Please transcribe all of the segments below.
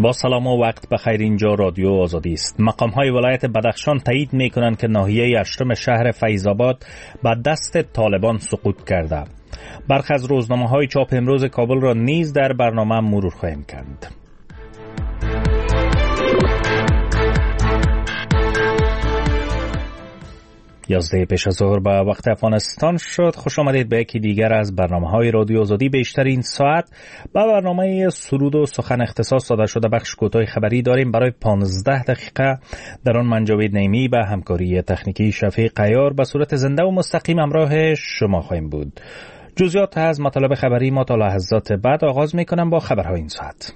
با سلام و وقت بخیر. اینجا رادیو آزادی است. مقام‌های ولایت بدخشان تایید می‌کنند که ناحیه اشتم شهر فیض‌آباد به دست طالبان سقوط کرده. برخی از روزنامه‌های چاپ امروز کابل را نیز در برنامه مرور خواهیم کرد. 11 پیش از ظهر به وقت افغانستان شد. خوش آمدید به یکی دیگر از برنامه‌های رادیو آزادی. بیشتر این ساعت با برنامه سرود و سخن اختصاص داده شده بخش کوتاه خبری داریم. برای 15 دقیقه در آن من جاوید نعیمی به همکاری تکنیکی شفیق عیار به صورت زنده و مستقیم همراه شما خواهیم بود. جزئیات از مطالب خبری ما تا لحظات بعد آغاز می‌کنم با خبرهای این ساعت.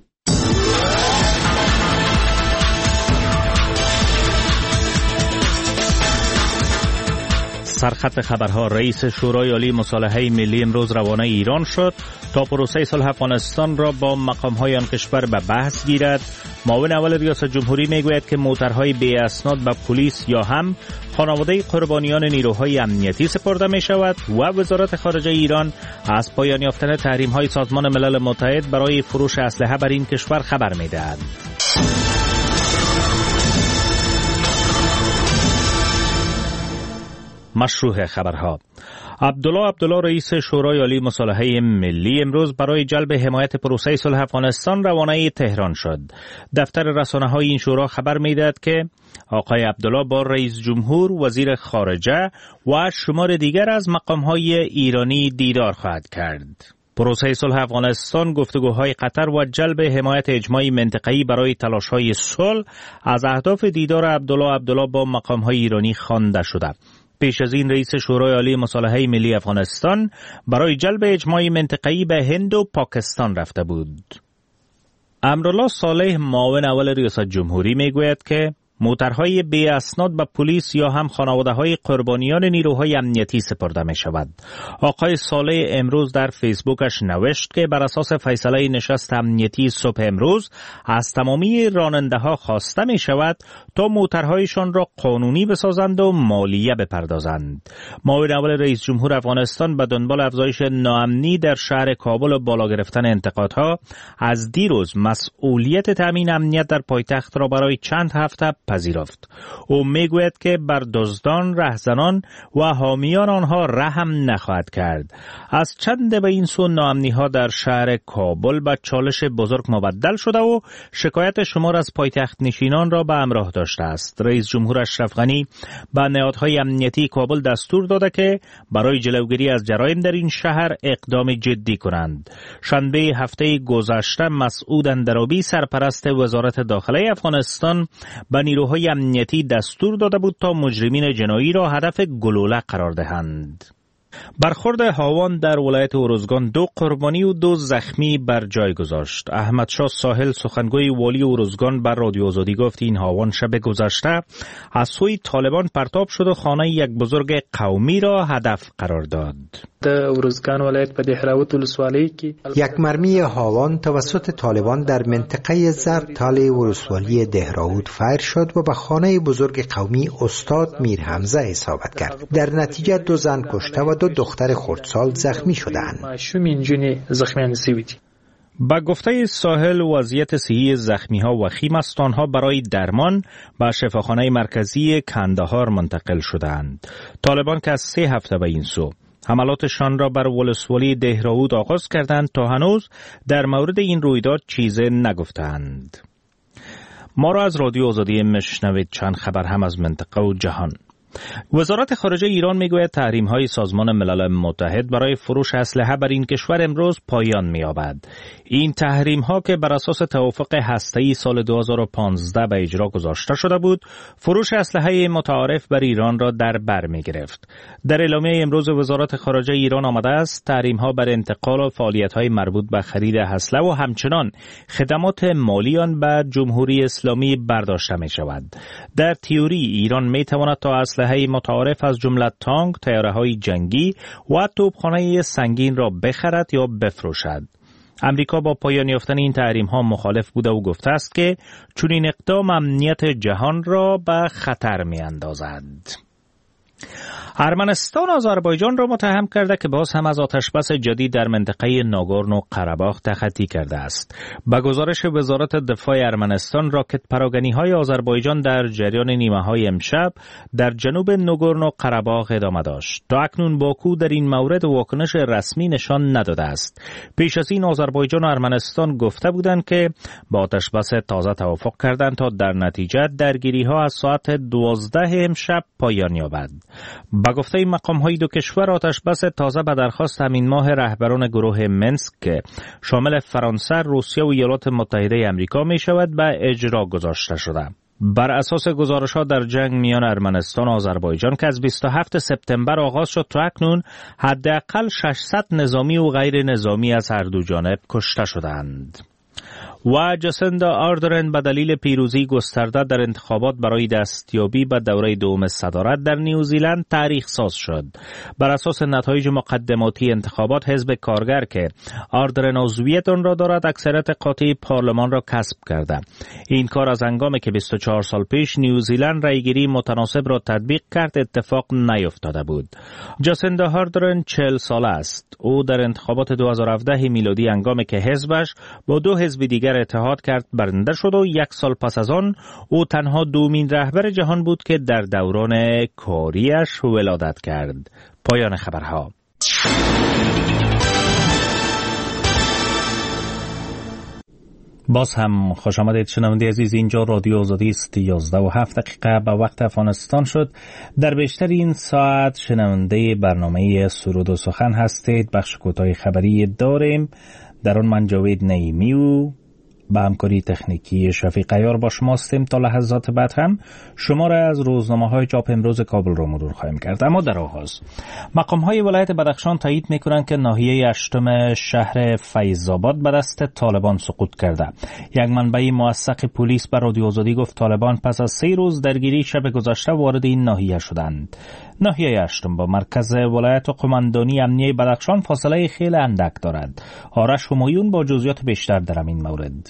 سرخط خبرها: رئیس شورای عالی مصالحه ملی امروز روانه ایران شد تا پروسه صلح افغانستان را با مقام‌های آن کشور به بحث گیرد. معاون اول ریاست جمهوری میگوید که موترهای بی اسناد به پلیس یا هم خانواده قربانیان نیروهای امنیتی سپرده می شود و وزارت خارجه ایران از پایان یافتن تحریم‌های سازمان ملل متحد برای فروش اسلحه بر این کشور خبر می‌دهد. مشروع خبرها: عبدالله رئیس شورای عالی مصالحه ملی امروز برای جلب حمایت پروسه صلح افغانستان روانه تهران شد. دفتر رسانه‌های این شورا خبر می‌دهد که آقای عبدالله با رئیس جمهور، وزیر خارجه و شمار دیگر از مقام‌های ایرانی دیدار خواهد کرد. پروسه صلح افغانستان، گفتگوهای قطر و جلب حمایت اجماعی منطقه‌ای برای تلاش‌های صلح از اهداف دیدار عبدالله با مقام‌های ایرانی خوانده شده. پیش از این رئیس شورای عالی مصالحه ملی افغانستان برای جلب اجماع منطقه‌ای به هند و پاکستان رفته بود. امرالله صالح، معاون اول ریاست جمهوری، میگوید که موترهای بی اسناد به پلیس یا هم خانواده‌های قربانیان نیروهای امنیتی سپرده می شود. آقای صالح امروز در فیسبوکش نوشت که بر اساس فیصله نشست امنیتی صبح امروز از تمامی راننده‌ها خواسته می شود تا موترهایشان را قانونی بسازند و مالیه بپردازند. معاون اول رئیس جمهور افغانستان به دنبال افزایش ناامنی در شهر کابل و بالا گرفتن انتقادها از دیروز مسئولیت تامین امنیت در پایتخت را برای چند هفته پذیرفت. او میگوید که بر دزدان، رهزنان و حامیان آنها رحم نخواهد کرد. از چند به این سو ناامنی‌ها در شهر کابل به چالش بزرگ مبدل شده و شکایت شمار از پایتخت نشینان را به همراه داشته است. رئیس جمهور اشرف غنی به نهادهای امنیتی کابل دستور داده که برای جلوگیری از جرایم در این شهر اقدام جدی کنند. شنبه هفته گذشته مسعود اندرابی، سرپرست وزارت داخله افغانستان، به نیروهای امنیتی دستور داده بود تا مجرمین جنایی را هدف گلوله قرار دهند. برخورد هاوان در ولایت ارزگان 2 قربانی و 2 زخمی بر جای گذاشت. احمدشاه ساحل، سخنگوی والی ارزگان، بر رادیو آزادی گفت این هاوان شب گذشته از سوی طالبان پرتاب شد و خانه یک بزرگ قومی را هدف قرار داد. در ارزگان ولایت په دهراوت ولسوالۍ کې یک مرمی هاوان توسط طالبان در منطقه زرتال ولسوالی دهراوت فایر شد و به خانه بزرگ قومی استاد میر حمزه اصابت کرد. در نتیجه 2 زن کشته و 2 دختر خردسال زخمی شدند. با گفته ساحل وضعیت صحی زخمی‌ها وخیم است. آنها برای درمان به شفاخانه مرکزی کندهار منتقل شدند. طالبان که از 3 هفته به این سو حملاتشان را بر ولسوالی دهراوت آغاز کردند تا هنوز در مورد این رویداد چیزی نگفتند. ما را از رادیو آزادی میشنوید. چند خبر هم از منطقه و جهان. وزارت خارجه ایران میگوید تحریم‌های سازمان ملل متحد برای فروش اسلحه بر این کشور امروز پایان می‌یابد. این تحریم‌ها که بر اساس توافق هسته‌ای سال 2015 به اجرا گذاشته شده بود، فروش اسلحه متعارف بر ایران را در بر می‌گرفت. در اعلامیه امروز وزارت خارجه ایران آمده است تحریم‌ها بر انتقال و فعالیت‌های مربوط به خرید اسلحه و همچنان خدمات مالی آن به جمهوری اسلامی برداشته می‌شود. در تئوری ایران می‌تواند تا اسلحه متعارف از جمله تانک، طیاره‌های جنگی و توپخانه سنگین را بخرد یا بفروشد. امریکا با پایان یافتن این تحریم‌ها مخالف بوده و گفته است که چنین اقدام امنیت جهان را به خطر می‌اندازد. ارمنستان آذربایجان را متهم کرده که باز هم از آتشبس جدید در منطقه ناگورنو قره‌باخ تخطی کرده است. به گزارش وزارت دفاع ارمنستان، راکت پراگنی‌های آذربایجان در جریان نیمه‌های امشب در جنوب ناگورنو قره‌باخ ادامه داشت. تا اکنون باکو در این مورد واکنش رسمی نشان نداده است. پیش از این آذربایجان و ارمنستان گفته بودند که با آتشبس تازه توافق کردند تا در نتیجه درگیری‌ها از ساعت 12 امشب پایان یابد. با گفته مقام‌های دو کشور، آتشبس تازه به درخواست همین ماه رهبران گروه منسک که شامل فرانسه، روسیه و ایالات متحده آمریکا می شود به اجرا گذاشته شده. بر اساس گزارش‌ها در جنگ میان ارمنستان و آذربایجان که از 27 سپتامبر آغاز شد، تا اکنون حداقل 600 نظامی و غیر نظامی از هر دو جانب کشته شدند. و جاسیندا آردرن به دلیل پیروزی گسترده در انتخابات برای دستیابی به دوره دوم صدارت در نیوزیلند تاریخ ساز شد. بر اساس نتایج مقدماتی انتخابات، حزب کارگر که آردرن عضویت آن را دارد اکثریت قاطع پارلمان را کسب کرده. این کار از هنگامی که 24 سال پیش نیوزیلند رأیگیری متناسب را تطبیق کرد اتفاق نیفتاده بود. جاسیندا آردرن 40 ساله است. او در انتخابات 2017 میلادی هنگامی که حزبش با دو حزب دیگر اتحاد کرد برنده شد و یک سال پس از آن او تنها دومین رهبر جهان بود که در دوران کاریش ولادت کرد. پایان خبرها. باز هم خوش آمدید شنونده عزیز. اینجا رادیو آزادی است. 11:07 به وقت افغانستان شد. در بیشتر این ساعت شنونده برنامه سرود و سخن هستید. بخش کوتاه خبری داریم. در آن من جاوید نعیمی و با همکاری تکنیکی شفیق عیار با شما هستیم. تا لحظات بعد هم شما را از روزنامه‌های چاپ امروز کابل را مرور خواهیم کرد. اما در آغاز مقام‌های ولایت بدخشان تایید می‌کنند که ناحیه 8 شهر فیض‌آباد به دست طالبان سقوط کرده. یک منبع موثق پلیس به رادیو آزادی گفت طالبان پس از 3 روز درگیری شب گذشته وارد این ناحیه شدند. ناحیه 8 با مرکز ولایت و قماندانی امنیه بدخشان فاصله خیلی اندک دارد. آرش همایون با جزئیات بیشتر در این مورد.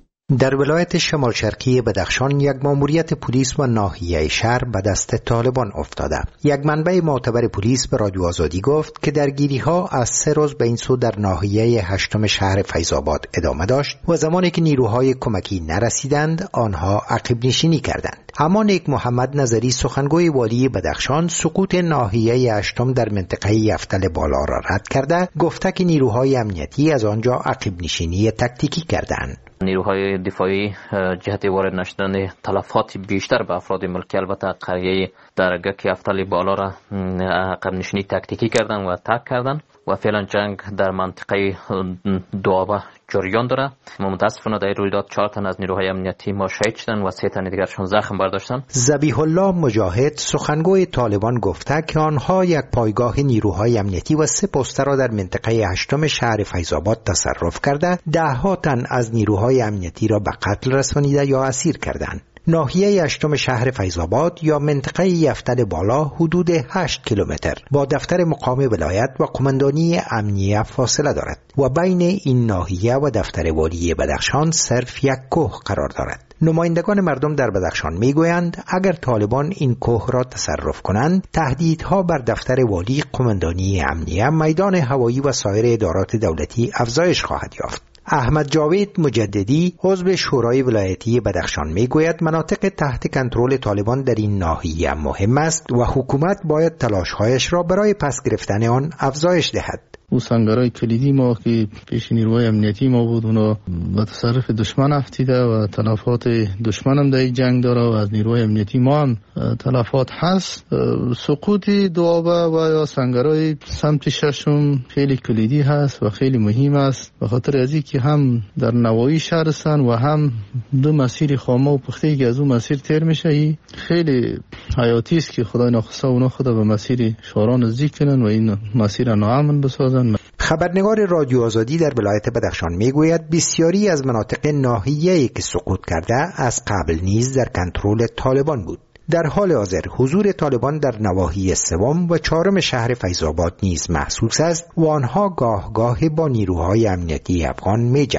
در ولایت شمال شرقی بدخشان یک ماموریت پلیس و ناحیه شهر به دست طالبان افتاده. یک منبع معتبر پلیس به رادیو آزادی گفت که درگیری‌ها از 3 روز به این سو در ناحیه 8 شهر فیض‌آباد ادامه داشت و زمانی که نیروهای کمکی نرسیدند آنها عقب نشینی کردند. اما نیک محمد نظری سخنگوی والی بدخشان سقوط ناحیه 8 در منطقه یفتل بالا را رد کرده، گفته که نیروهای امنیتی از آنجا عقب نشینی تکتیکی کردند. نیروهای دفاعی جهت وارد نشدن تلفات بیشتر به افراد ملکی، البته قریه درگک یفتل بالا را عقب نشینی تکتیکی کردن و ترک کردن و فعلا جنگ در منطقه دوابه جریان داره. متاسفانه در رویداد 4 تن از نیروهای امنیتی ما شهید شدن و 3 تن دیگرشون زخم برداشتن. ذبیح الله مجاهد سخنگوی طالبان گفته که آنها یک پایگاه نیروهای امنیتی و 3 پست را در منطقه 8 شهر فیض‌آباد تصرف کرده، 10 تن از نیروهای امنیتی را به قتل رسانیده یا اسیر کردند. ناحیه 8 شهر فیض‌آباد یا منطقه یفتل بالا حدود 8 کیلومتر با دفتر مقام ولایت و قماندانی امنیه فاصله دارد و بین این ناحیه و دفتر والی بدخشان صرف یک کوه قرار دارد. نمایندگان مردم در بدخشان میگویند اگر طالبان این کوه را تصرف کنند، تهدیدها بر دفتر والی، قماندانی امنیه، میدان هوایی و سایر ادارات دولتی افزایش خواهد یافت. احمد جاوید مجددی عضو شورای ولایتی بدخشان میگوید مناطق تحت کنترل طالبان در این ناحیه مهم است و حکومت باید تلاش‌هایش را برای پس گرفتن آن افزایش دهد. او سنگرهای کلیدی ما که پیش نیروهای امنیتی ما بود اونا به تصرف دشمن افتیده و تلفات دشمن هم در این جنگ داره و از نیروهای امنیتی ما هم تلفات هست. سقوط دوابه و یا سنگرهای سمت 6 خیلی کلیدی هست و خیلی مهم است، به خاطر از اینکه هم در نواحی شهر هستند و هم دو مسیر خامه و پخته که از اون مسیر تیر میشه. خیلی حیاتی است که خدای ناخواسته اونا خود به مسیر شهران نزدیک کنن و این مسیر ناامن بسازن. خبرنگار رادیو آزادی در ولایت بدخشان میگوید بسیاری از مناطق ناحیه‌ای که سقوط کرده از قبل نیز در کنترل طالبان بود. در حال حاضر حضور طالبان در نواحی 3 و 4 شهر فیض‌آباد نیز محسوس است و آنها گاه گاه با نیروهای امنیتی افغان می جنگند.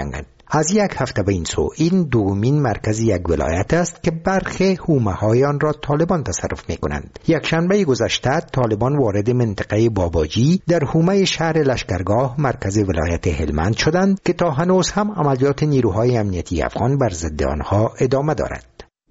از یک هفته به این سو این دومین مرکز یک ولایت است که برخی حومه‌های آن را طالبان تصرف می‌کنند. یک شنبه گذشته طالبان وارد منطقه باباجی در حومه شهر لشکرگاه مرکز ولایت هلمند شدند که تا هنوز هم عملیات نیروهای امنیتی افغان بر ضد آنها ادامه دارد.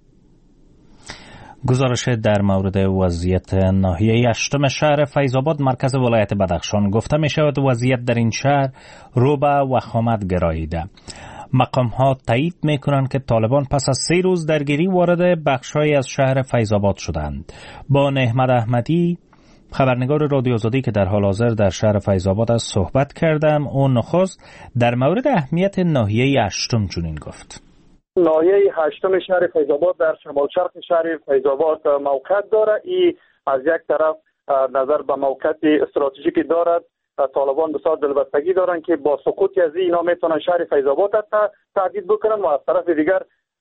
گزارش در مورد وضعیت ناحیه 8 شهر فیض‌آباد مرکز ولایت بدخشان گفته می شود وضعیت در این شهر رو به وخامت گراییده. مقام ها تایید می کنند که طالبان پس از 3 روز درگیری وارد بخش‌هایی از شهر فیض‌آباد شدند. با نحمد احمدی خبرنگار رادیو آزادی که در حال حاضر در شهر فیض‌آباد است صحبت کردم. اون نخست در مورد اهمیت ناحیه 8 چنین گفت. ناحیه 8 شهر فیض‌آباد در شمال شرق شهر فیض‌آباد موقعیت دارد. این از یک طرف نظر به موقعیت استراتژیکی دارد. طالبان بسیار دلبستگی دارند که با سقوط از اینا میتونن شهر فیض‌آباد را تهدید بکنن و از طرف دیگر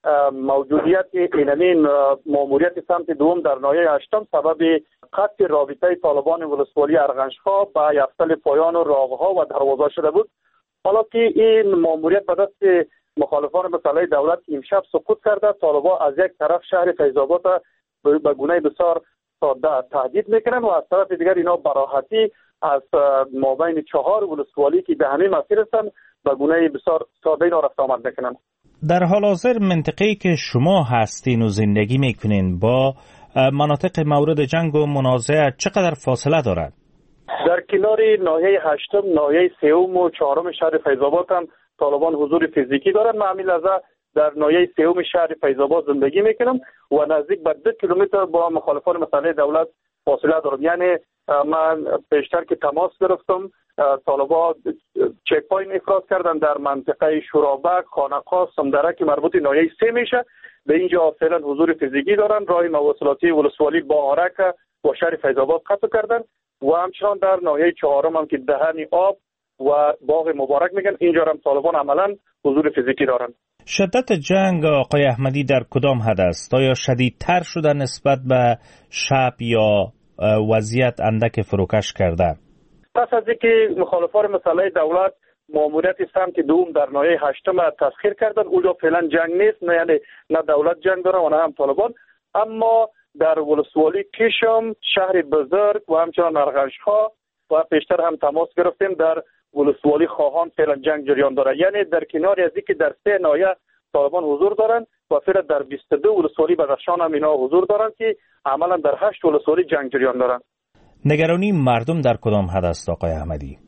موجودیت این ماموریت سمت دوم در ناحیه 8 سبب قطع رابطه طالبان ولسوالی ارغنج‌خواه با یفتل پایان و راغ‌ها و دروازه شده بود. حالا که این ماموریت به دست مخالفان مسئله دولت امشب سقوط کرده، طالبان از یک طرف شهر فیض‌آباد به گونه بسیار ساده تهدید میکنن و از طرف دیگر اینا براحتی از مابین 4 ولسوالی که به همین مسیر هستند به گونه بسیار ساده اینا رفت آمد میکنن. در حال حاضر منطقه‌ای که شما هستین و زندگی میکنین با مناطق مورد جنگ و منازعه چقدر فاصله دارد؟ در کنار ناحیه 8 ناحیه 3 و 4 شهر فیض‌آباد هم طالبان حضور فیزیکی دارن. من همین لحظه در ناحیه 3 شهر فیض‌آباد زندگی میکنم و نزدیک به 2 کیلومتر با مخالفان مسئله دولت فاصله دارم. یعنی من پیشتر که تماس گرفتم طالبان چک پوینت افراز کردن در منطقه شورابک، خانقاه، سمدرک که مربوط ناحیه 3 میشه. به اینجا فعلا حضور فیزیکی دارن. راه مواصلاتی ولسوالی با آرک و شهر فیض‌آباد قطع کردن و همچنان در ناحیه 4 هم که دهن آب و باغ مبارک میگن اینجا هم طالبان عملا حضور فیزیکی دارن. شدت جنگ آقای احمدی در کدام حد است؟ آیا شدیدتر شده نسبت به شب یا وضعیت اندک فروکش کرده؟ پس از اینکه مخالفان مسئله دولت ماموریت سمت دوم در ناحیه 8 تسخیر کردن، اونجا فعلا جنگ نیست، نه یعنی نه دولت جنگ داره و نه هم طالبان. اما در ولسوالی کشم، شهر بزرگ و همچنان ارغنج‌خواه و پیشتر هم تماس گرفتیم در ولسوالی خواهان فعلا جنگ جریان داره. یعنی در کنار از اینکه در 3 ناحیه طالبان حضور دارن و فعلا در 22 ولسوالی بدخشان هم اینا حضور دارن که عملا در 8 ولسوالی جنگ جریان دارن. نگرانی مردم در کدام حد است آقای احمدی؟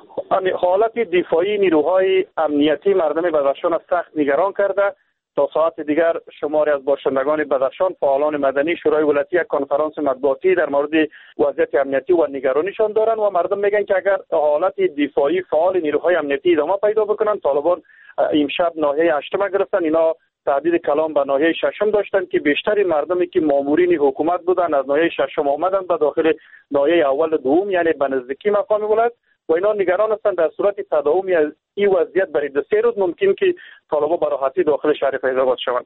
حالت دفاعی نیروهای امنیتی مردم بدخشان سخت نگران کرده. تا ساعت دیگر شماری از باشندگان بدخشان، فعالان مدنی، شورای ولایتی یک کنفرانس مطبوعاتی در مورد وضعیت امنیتی و نگرانیشان دارن و مردم میگن که اگر حالت دفاعی فعال نیروهای امنیتی ادامه پیدا بکنن، طالبان امشب ناحیه 8 گرفتن، اینا تهدید کلام به ناحیه 6 داشتن که بیشتری مردمی که مامورین حکومت بودن از ناحیه 6 آمدن به داخل ناحیه اول دوم، یعنی به نزدیکی مقام ولایت و اینا نگران هستند در صورت تداوم از این وضعیت برای 2-3 روز ممکن که طالبان به راحتی داخل شهر فیض‌آباد شوند.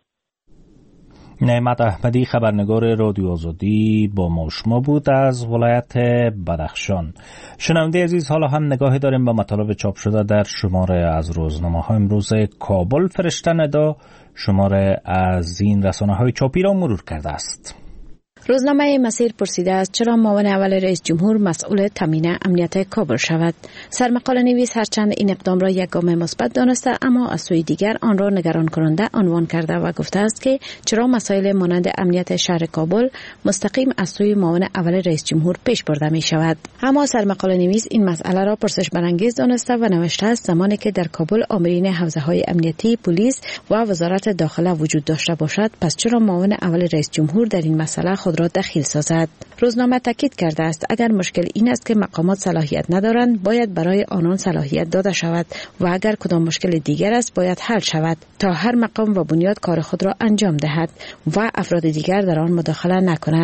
نعمت احمدی خبرنگار رادیو آزادی با ما شما بود از ولایت بدخشان. شنونده عزیز، حالا هم نگاهی داریم به مطالب چاپ شده در شماره از روزنامه‌ها امروز کابل. فرشته ندا شماره از این رسانه‌های چاپی را مرور کرده است. روزنامه مسیر پرسیده است چرا معاون اول رئیس جمهور مسئول تامین امنیت کابل شود. سرمقاله نویس هرچند این اقدام را یک گام مثبت دانسته، اما از سوی دیگر آن را نگران کننده عنوان کرده و گفته است که چرا مسائل مانند امنیت شهر کابل مستقیم از سوی معاون اول رئیس جمهور پیش برده می شود. اما سرمقاله نویس این مسئله را پرسش برانگیز دانسته و نوشته است زمانی که در کابل آمرین حوزه‌های امنیتی، پلیس و وزارت داخله وجود داشته باشد، پس چرا معاون اول رئیس جمهور در این مسئله خود را دخیل سازد؟ روزنامه تاکید کرده است اگر مشکل این است که مقامات صلاحیت ندارند، باید برای آنان صلاحیت داده شود و اگر کدام مشکل دیگر است باید حل شود تا هر مقام و بنیاد کار خود را انجام دهد و افراد دیگر در آن مداخله نکند.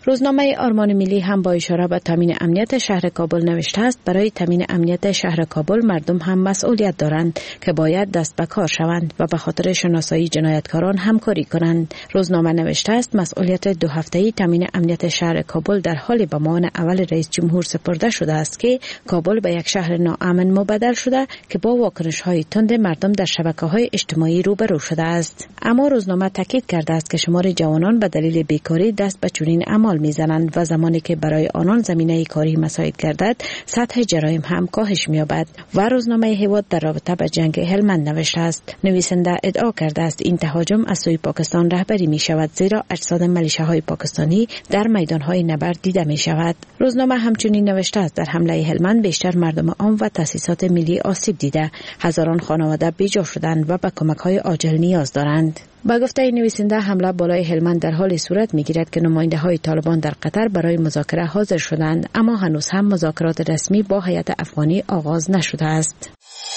روزنامه آرمان ملی هم با اشاره به تامین امنیت شهر کابل نوشته است برای تامین امنیت شهر کابل مردم هم مسئولیت دارند که باید دست به کار شوند و به خاطر شناسایی جنایتکاران همکاری کنند. روزنامه نوشته است مسئولیت 2 هفته‌ای تامین امنیت شهر کابل در حال به معاون اول رئیس جمهور سپرده شده است که کابل به یک شهر ناامن مبدل شده که با واکنش‌های تند مردم در شبکه‌های اجتماعی روبرو شده است. اما روزنامه تاکید کرده است که شمار جوانان به دلیل بیکاری دست به چنین اعمال می‌زنند و زمانی که برای آنان زمینه کاری مساعد گردد سطح جرایم هم کاهش می‌یابد. و روزنامه هیواد در رابطه با جنگ هلمند نوشته است نویسنده ادعا کرده است این تهاجم از سوی پاکستان رهبری می‌شود زیرا اجساد ملیشه‌های پاکستانی در میدان‌های نبرد دیده می‌شود. روزنامه همچنین نوشته است در حمله هلمند بیشتر مردم عام و تأسیسات ملی آسیب دیده، هزاران خانواده بیجا شدند و به کمک‌های عاجل نیاز دارند. با گفته نویسنده حمله بالای هلمند در حال صورت می‌گیرد که نماینده‌های طالبان در قطر برای مذاکره حاضر شدند اما هنوز هم مذاکرات رسمی با هیئت افغانی آغاز نشده است.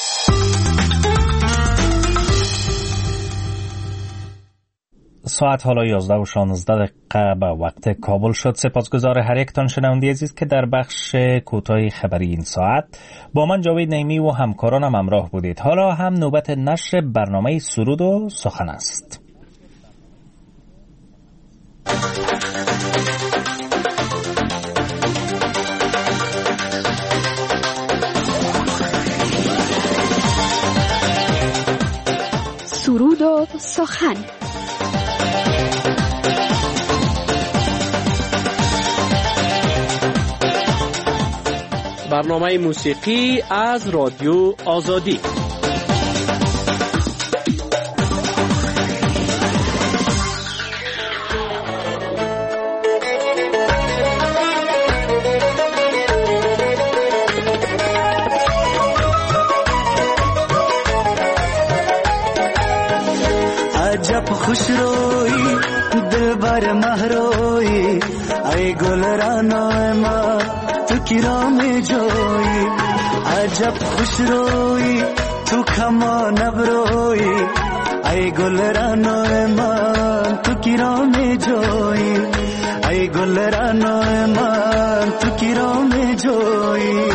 ساعت حالا 11:16 به وقت کابل شد. سپاسگزار هر یک تان شنونده عزیز که در بخش کوتاه خبری این ساعت با من جاوید نعیمی و همکارانم همراه بودید. حالا هم نوبت نشر برنامه سرود و سخن است. سرود و سخن. برنامه موسیقی از رادیو آزادی. عجب خوش روی دلبر مهروی ای گل رانای ما تو کرام جوی عجب خوش روی تو کما نبروی ای گل رانای من تو کرام جوی ای گل رانای من تو کرام جوی.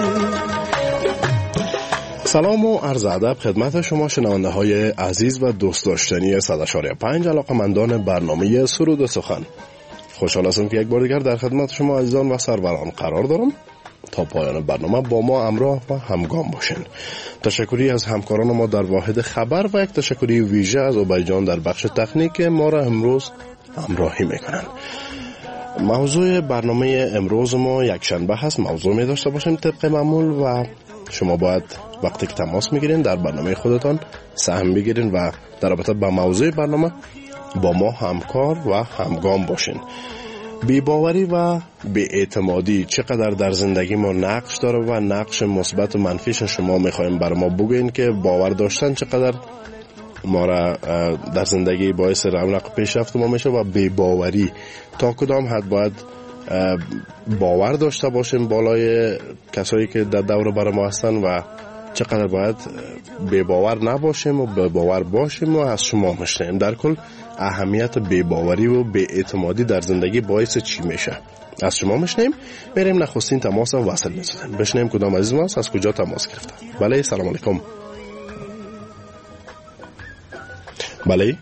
سلام و عرض ادب خدمت شما شنونده های عزیز و دوست داشتنی 100.5 علاقه‌مندان برنامه سرود و سخن. خوشحال هستم که یک بار دیگر در خدمت شما عزیزان و سروران قرار دارم تا پایان برنامه با ما همراه و همگام باشین. تشکری از همکاران ما در واحد خبر و یک تشکری ویژه از عبیجان در بخش تکنیک ما را امروز همراهی میکنن. موضوع برنامه امروز ما یک شنبه هست. موضوع می داشته باشیم طبق معمول و شما باید وقتی که تماس میگیرین در برنامه خودتان سهم بگیرین و در رابطه با موضوع برنامه با ما همکار و همگام باشین. بی‌باوری و بی‌اعتمادی چقدر در زندگی ما نقش داره و نقش مثبت و منفیش شما میخوایم بر ما بگین که باور داشتن چقدر ما را در زندگی باعث رونق پیشرفت ما میشه و بی‌باوری تا کدام حد باید باور داشته باشیم بالای کسایی که در دور بر ما هستن و چقدر باید بی‌باور نباشیم و بی‌باور باشیم و از شما میشنیم. در کل اهمیت بی‌باوری و بی‌اعتمادی در زندگی باعث چی میشه از شما میشنیم. بریم نخستین تماس هم وصل میزنیم بشنیم کدام عزیز ماست از کجا تماس گرفته. بله سلام علیکم. بله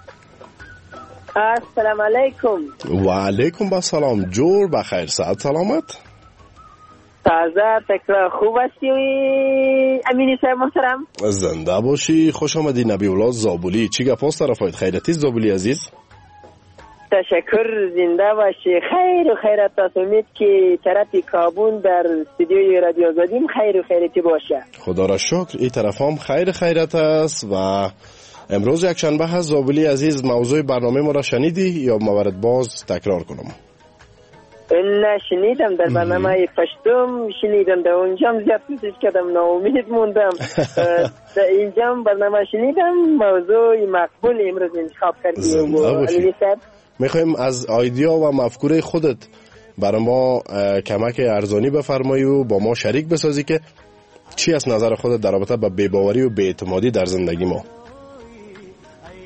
السلام علیکم. و علیکم با سلام. جور بخیر صحت سلامت. تازه تکرار خوب هستی امینی صاحب محترم. زنده باشی. خوش آمدی نبی اولاد زابولی. چی گپ است طرفایت خیرتی زابولی عزیز؟ تشکر زنده باشی. خیر و خیرت است. امید که طرفی کابون در استودیوی رادیو آزادیم خیر و خیرتی باشه. خدا را شکر این طرف هم خیر خیرت است. و امروز یک شنبه هست زابولی عزیز. موضوع برنامه ما را شنیدی یا موارد باز تکرار کنم؟ نه شنیدم در برنامه پشتم شنیدم در اونجام زیاد کوشش کردم ناامید موندم. در اینجام برنامه شنیدم موضوع مقبول امروز انتخاب کردیم. میخوایم از ایدیا و مفکوره خودت برای ما کمک ارزانی بفرمایی و با ما شریک بسازی که چی از نظر خودت در رابطه با بی‌باوری و بی‌اعتمادی در زندگی ما؟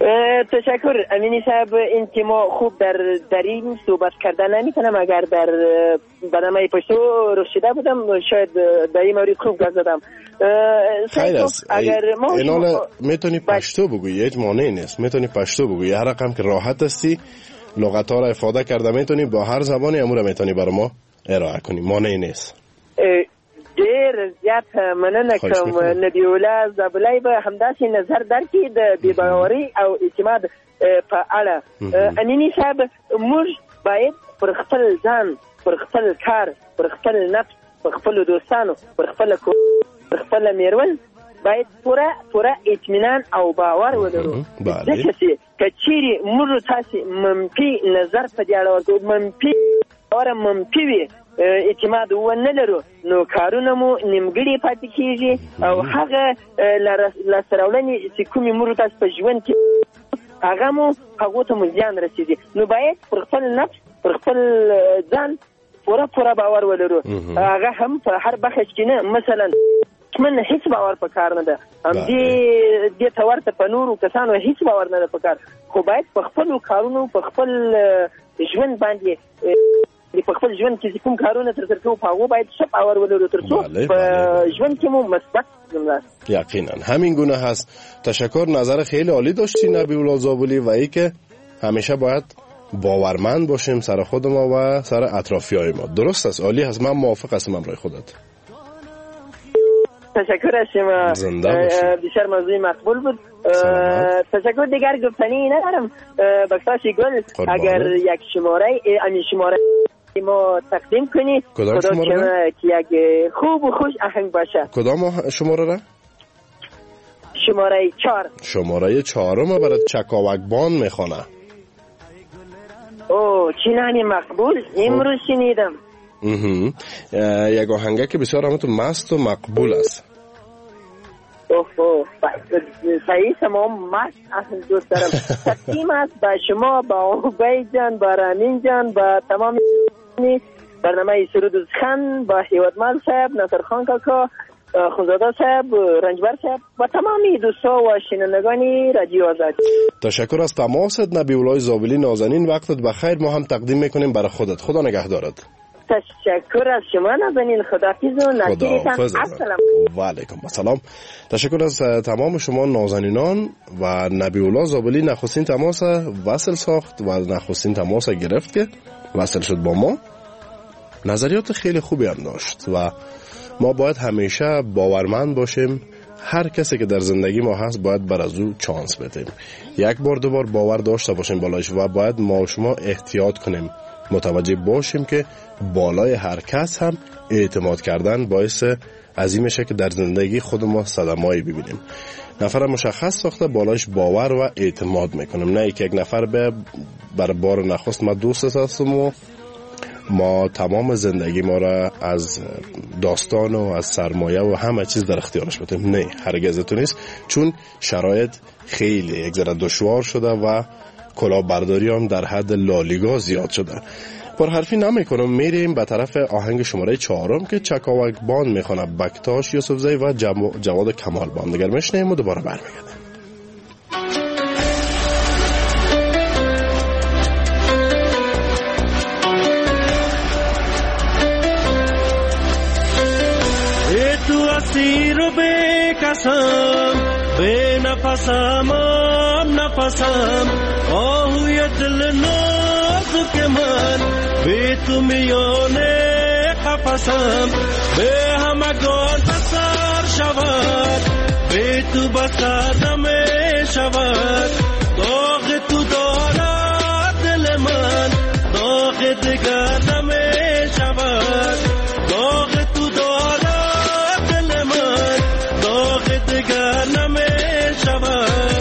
تشکر امینی صاحب. این که ما خوب در این صحبت کردن نمیتونم، اگر در برنامه پشتو رسیده بودم شاید در این مورد خوب گفت زدم. خیر است. اگر ما میتونی پشتو بگویی، هیچ مانعی نیست، میتونی پشتو بگویی، هر رقم که راحت هستی لغت ها را افاده کرده میتونی، با هر زبانی امور میتونی برای ما ارائه کنی، مانعی نیست. دیر زیاد مننه کوم نبیولا زبلای به همداسې نظر درکې د بیباوري او اعتماد په اړه. امینی صاحب موږ باید پر خپل ځان، پر خپل کار، پر خپل نفس، پر خپل دوستانو، پر خپل میرول باید پوره اطمینان او باور ولرو. ځکه چې کچېرې موږ تاسې منفي نظر په دې اړه ورکړو، منفي وي، اعتماد ونه لرو، نو کارونه مو نیمګړي پاتې کیږي او هغه لاسته راوړنې چې کومې موږ تاسو په ژوند کې هغه مو هغو ته مو زیان رسېږي. نو باید پر خپل نفس، پر خپل ځان پوره باور ولرو. هغه هم په هر بخش کې نه، مثلا من هیڅ باور په کار نه ده، دې ته ورته په نورو کسانو هیڅ باور نه ده په کار، خو باید په خپلو کارونو، په خپل ژوند باندې، په خپل ژوند کې کوم کارونه ترسره کوو په هغو باید ښه باور ولرو، تر څو په ژوند کې مو مثبت جمله. یقینا همین گونه هست. تشکر، نظر خیلی عالی داشتی نبی‌الله زابلی و ای که همیشه باید باورمند باشیم سر خود ما و سر اطرافیای ما. درست است، عالی هست، من موافق هستم همراه خودت. تشکر از شما، بسیار موضوع مقبول بود. تشکر، دیگر گفتنی ندارم. بخشش گل اگر یک شماره ما تقدیم کنید، کدام شماره که یک خوب و خوش آهنگ باشه. کدام شماره را؟ شماره 4. شماره 4 ما برای چکاوکبان میخوانه. اوه چنانی مقبول، امروز شنیدم. یک آهنگه که بسیار همتون مست و مقبول است. صحیح، تمام مست اصلا دوست دارم. تقدیم است با شما، با عبید جان، با رامین جان، با تمام برنامه سرود سخن، با هیوادمال صاحب، نصر خان کاکا، خونزاده صاحب، رنجبر صاحب و تمامی دوستا و شنوندگان رادیو آزاد. تشکر از تماست نبی‌الله زابلی نازنین، وقتت بخیر. ما هم تقدیم میکنیم برای خودت. خدا نگهدارت. تشکر از شما نازنین، خداحافظ و نصیرتان. السلام. و علیکم السلام. تشکر از تمام شما نازنینان و نبی‌الله زابلی نخستین تماس وصل ساخت و نخستین تماس گرفت که وصل شد با ما. نظریات خیلی خوبی هم داشت و ما باید همیشه باورمند باشیم. هر کسی که در زندگی ما هست باید بر از او چانس بدیم، یک بار دو بار باور داشته باشیم بالایش و باید ما و شما احتیاط کنیم، متوجه باشیم که بالای هر کس هم اعتماد کردن باعث عظیم میشه که در زندگی خود ما صدمه‌ای ببینیم. نفر مشخص ساخته بالایش باور و اعتماد میکنیم، نه یک نفر به بر بار نخست ما دوست هستم و ما تمام زندگی ما را از داستان و از سرمایه و همه چیز در اختیارش بدیم. نه، هرگز تو نیست، چون شرایط خیلی یک ذره دشوار شده و کلاهبرداری هم در حد لالیگا زیاد شده. پرحرفی نمیکنم، میریم به طرف آهنگ شماره 4 که چکاوکبان میخونه بکتاش یوسفزی و جواد کمال بان. دیگر میشنیم و دوباره برمیگردیم. تو اسیر به قسم به نفسم آهوی دل نازک من به تو میانه قفسم به همگان بسر شود به تو بسر نمی شود داغ تو دارد دل من داغ دگر نمی شود داغ تو دارد دل من داغ دگر نمی شود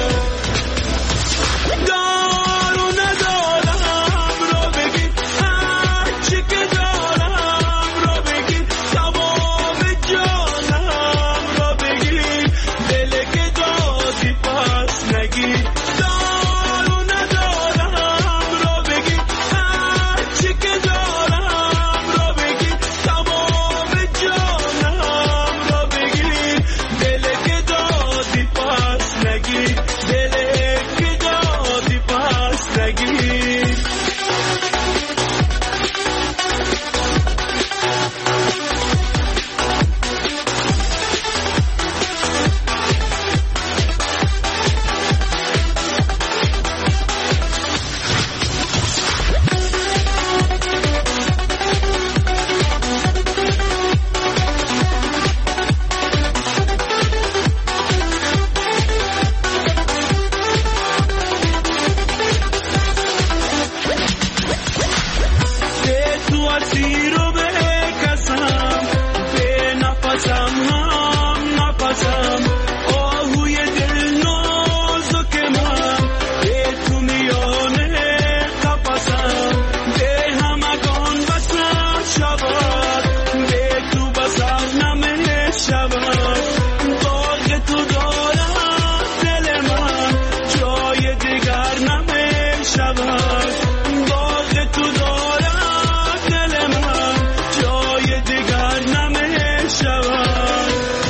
مسیر رو بکسم به نفسم هم نفسم آهوی دل نازک من به تو میانه قفسم به همگان بسر شود به تو بسر نمه شود باغ تو دارد دل من جای دیگر نمه شود باغ تو دارد دل من جای دیگر نمه شود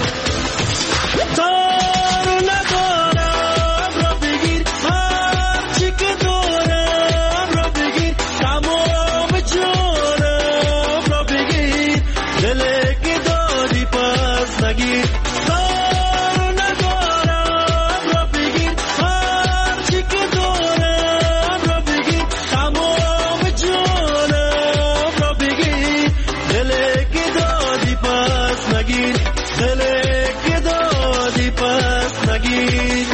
تارو ندارم را بگیر هر چی که دارم را بگیر تمام جانم را بگیر دل که دادی پس نگیر تارو ندارم را بگیر هر چی که دارم را بگیر تمام جانم را بگیر دل که دادی پس نگیر دل که دادی پس نگیر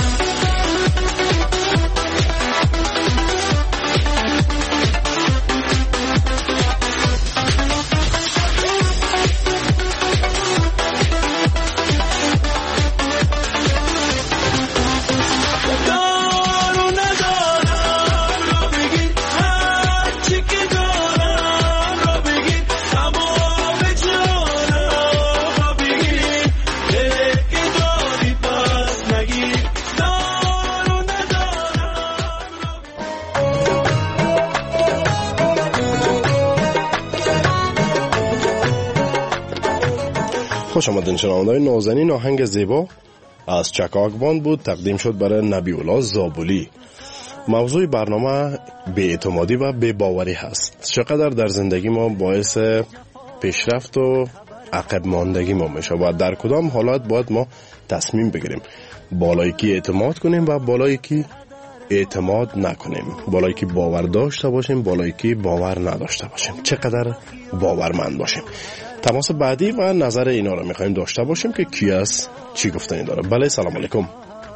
دارو ندارم را بگیر هر چی که دارم را بگیر تمام جانم را بگیر دل که دادی پس نگیر دارو ندارم خوش آمدین شنوندگان نازنین. آهنگ زیبا از چکاکبان بود، تقدیم شد برای نبی‌الله زابلی. موضوع برنامه بی‌اعتمادی و بی‌باوری هست. چقدر در زندگی ما باعث پیشرفت و عقب ماندگی ما میشه و در کدام حالات باید ما تصمیم بگیریم، بالایی که اعتماد کنیم و بالایی که اعتماد نکنیم، بالایی که باور داشته باشیم، بالایی که باور نداشته باشیم، چقدر باورمند باشیم. تماس بعدی و نظر اینا رو میخوایم داشته باشیم که کی است، چی گفتنی داره. بله، سلام علیکم.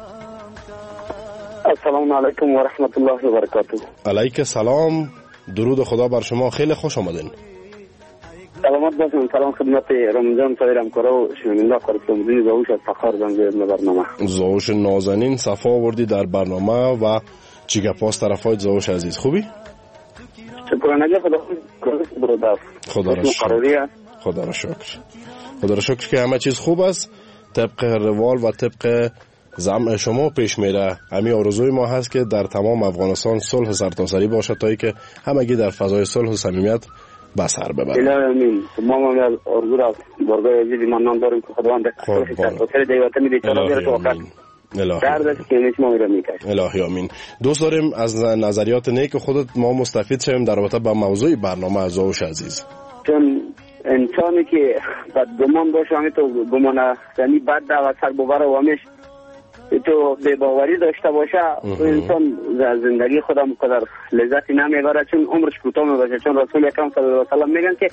السلام علیکم و رحمت الله و برکاته. علیک سلام، درود خدا بر شما. خیلی خوش آمدین. سلامت باشین. سلام خدمت رمضان طاهرم کرو شنونده قرصمدین زوش از فخر زنگ برنامه. زوش نازنین صفا آوردی در برنامه و چی گپاس طرفای زوش عزیز. خوبی؟ شکرانه خدا خدا را شکر. خدا را شکر. خدا را شکر که همه چیز خوب است، طبق روال و طبق زعم شما پیش میره. همین آرزوی ما هست که در تمام افغانستان صلح سرتاسری باشه تا اینکه همگی در فضای صلح و صمیمیت به سر ببریم. آمین. ما آرزو را برگای عزیز ایمان داریم که خداوند سرتاسر دیوته میده تا بیاره تو وقت دردش که نشما میره میکشه. الهی آمین. دوست داریم از نظریات نیک خودت ما مستفید شویم در رابطه با موضوع برنامه از زوش عزیز. چون انسانی که بدگمان باشه همین تو گمانه یعنی بد و سربوبر و همیش تو بی‌باوری داشته باشه انسان زندگی خودم قدر لذتی نمیبره، چون عمرش کوتاه میباشه. چون رسول اکرم صلی الله علیه و سلم میگن که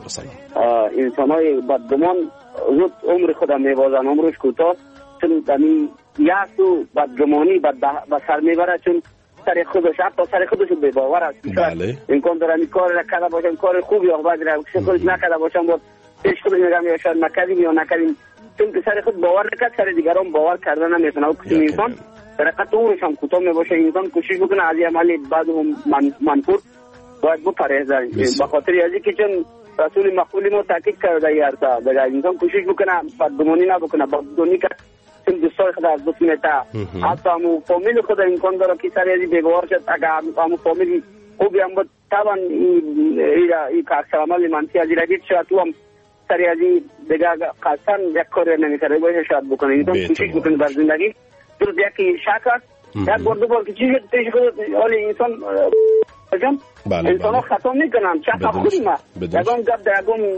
انسان‌های بدگمان زود عمر خودم میبازن، عمرش کوتاه، چون یعنی یأس و بدگمانی به سر میبره، چون سر خودش حتی سر خودش بی‌باور است. امکان داره این کار را کرده باشم، کار خوبی یا بعد را خودش نکرده باشم، با پیش خودش میگم یا شاید نکردیم یا نکردیم، چون که سر خود باور نکرد سر دیگران باور کردن نمیتونه. و کسی انسان برکت عمرش هم کوتاه میباشه. انسان کوشش بکنه از عمل بعد منفور باید بپرهیزه، به خاطر ازی که چون رسول مقبول ما تاکید کرده یارتا دیگه انسان کوشش بکنه بدگمانی نبکنه، بدگمانی که چون دوستای خدا از دوست میتا حتی همون فامیل خدا امکان داره که سر ازی بی‌باور شد. اگر همون فامیل خوبی هم بود طبعا این که اکثر عمل منفی از رگید شد تو هم سری ازی دیگه قصدن یک کاری نمیکرده باشه شاید بکنه. انسان کوشش بکنه در زندگی درست یکی شک است یک بار دو بار که چیز پیش خود حالی انسان انسان ها خطا میکنن شک خودی ما یکم گفت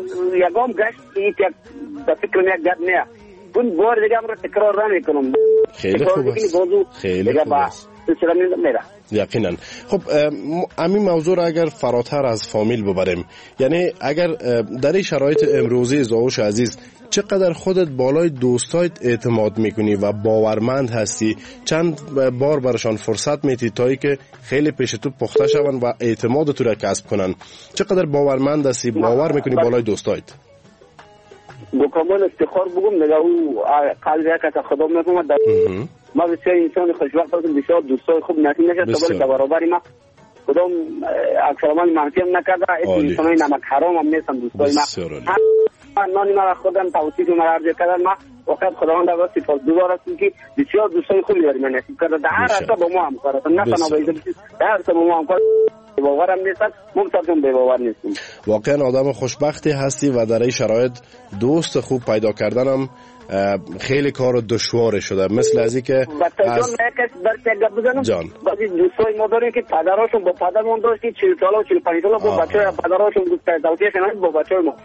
یکم گشت یک به فکر یک گفت نه اون بار دیگه هم را تکرار نمیکنم. خیلی خوب است. خیلی خوب است. یقینا. خب همین موضوع را اگر فراتر از فامیل ببریم، یعنی اگر در این شرایط امروزی زاوش عزیز چقدر خودت بالای دوستایت اعتماد میکنی و باورمند هستی، چند بار برشان فرصت میتی تا ای که خیلی پیش تو پخته شون و اعتماد تو را کسب کنن، چقدر باورمند هستی، باور میکنی بالای دوستایت؟ با کامل افتخار بگم نگاه او قلب یک از خدا میکنم. ما بسیار انسان خوشبخت هستم، بسیار دوستای خوب نتی نشد تا برابری ما کدام اکثر من منفی هم نکرده. انسانای نمک حرام هم نیستم دوستای ما. نانی ما خودم توصیف مرا عرض کردن. ما وقت خداوند را سپاسگزار هستم که بسیار دوستای خوبی داریم نصیب کرده. در هر راستا با ما همکار هستن، نه تنها با در هر راستا با ما همکار. باورم نیست، ممتازم به باور نیستم. واقعا آدم خوشبختی هستی و در این شرایط دوست خوب پیدا کردنم خیلی کار دشوار شده. مثل از این که از جان بعضی دوستای ما داریم که پدراشون با پدرمون داشت که 40 ساله و 45 ساله با بچه پدراشون دوست داشتن، با بچه ما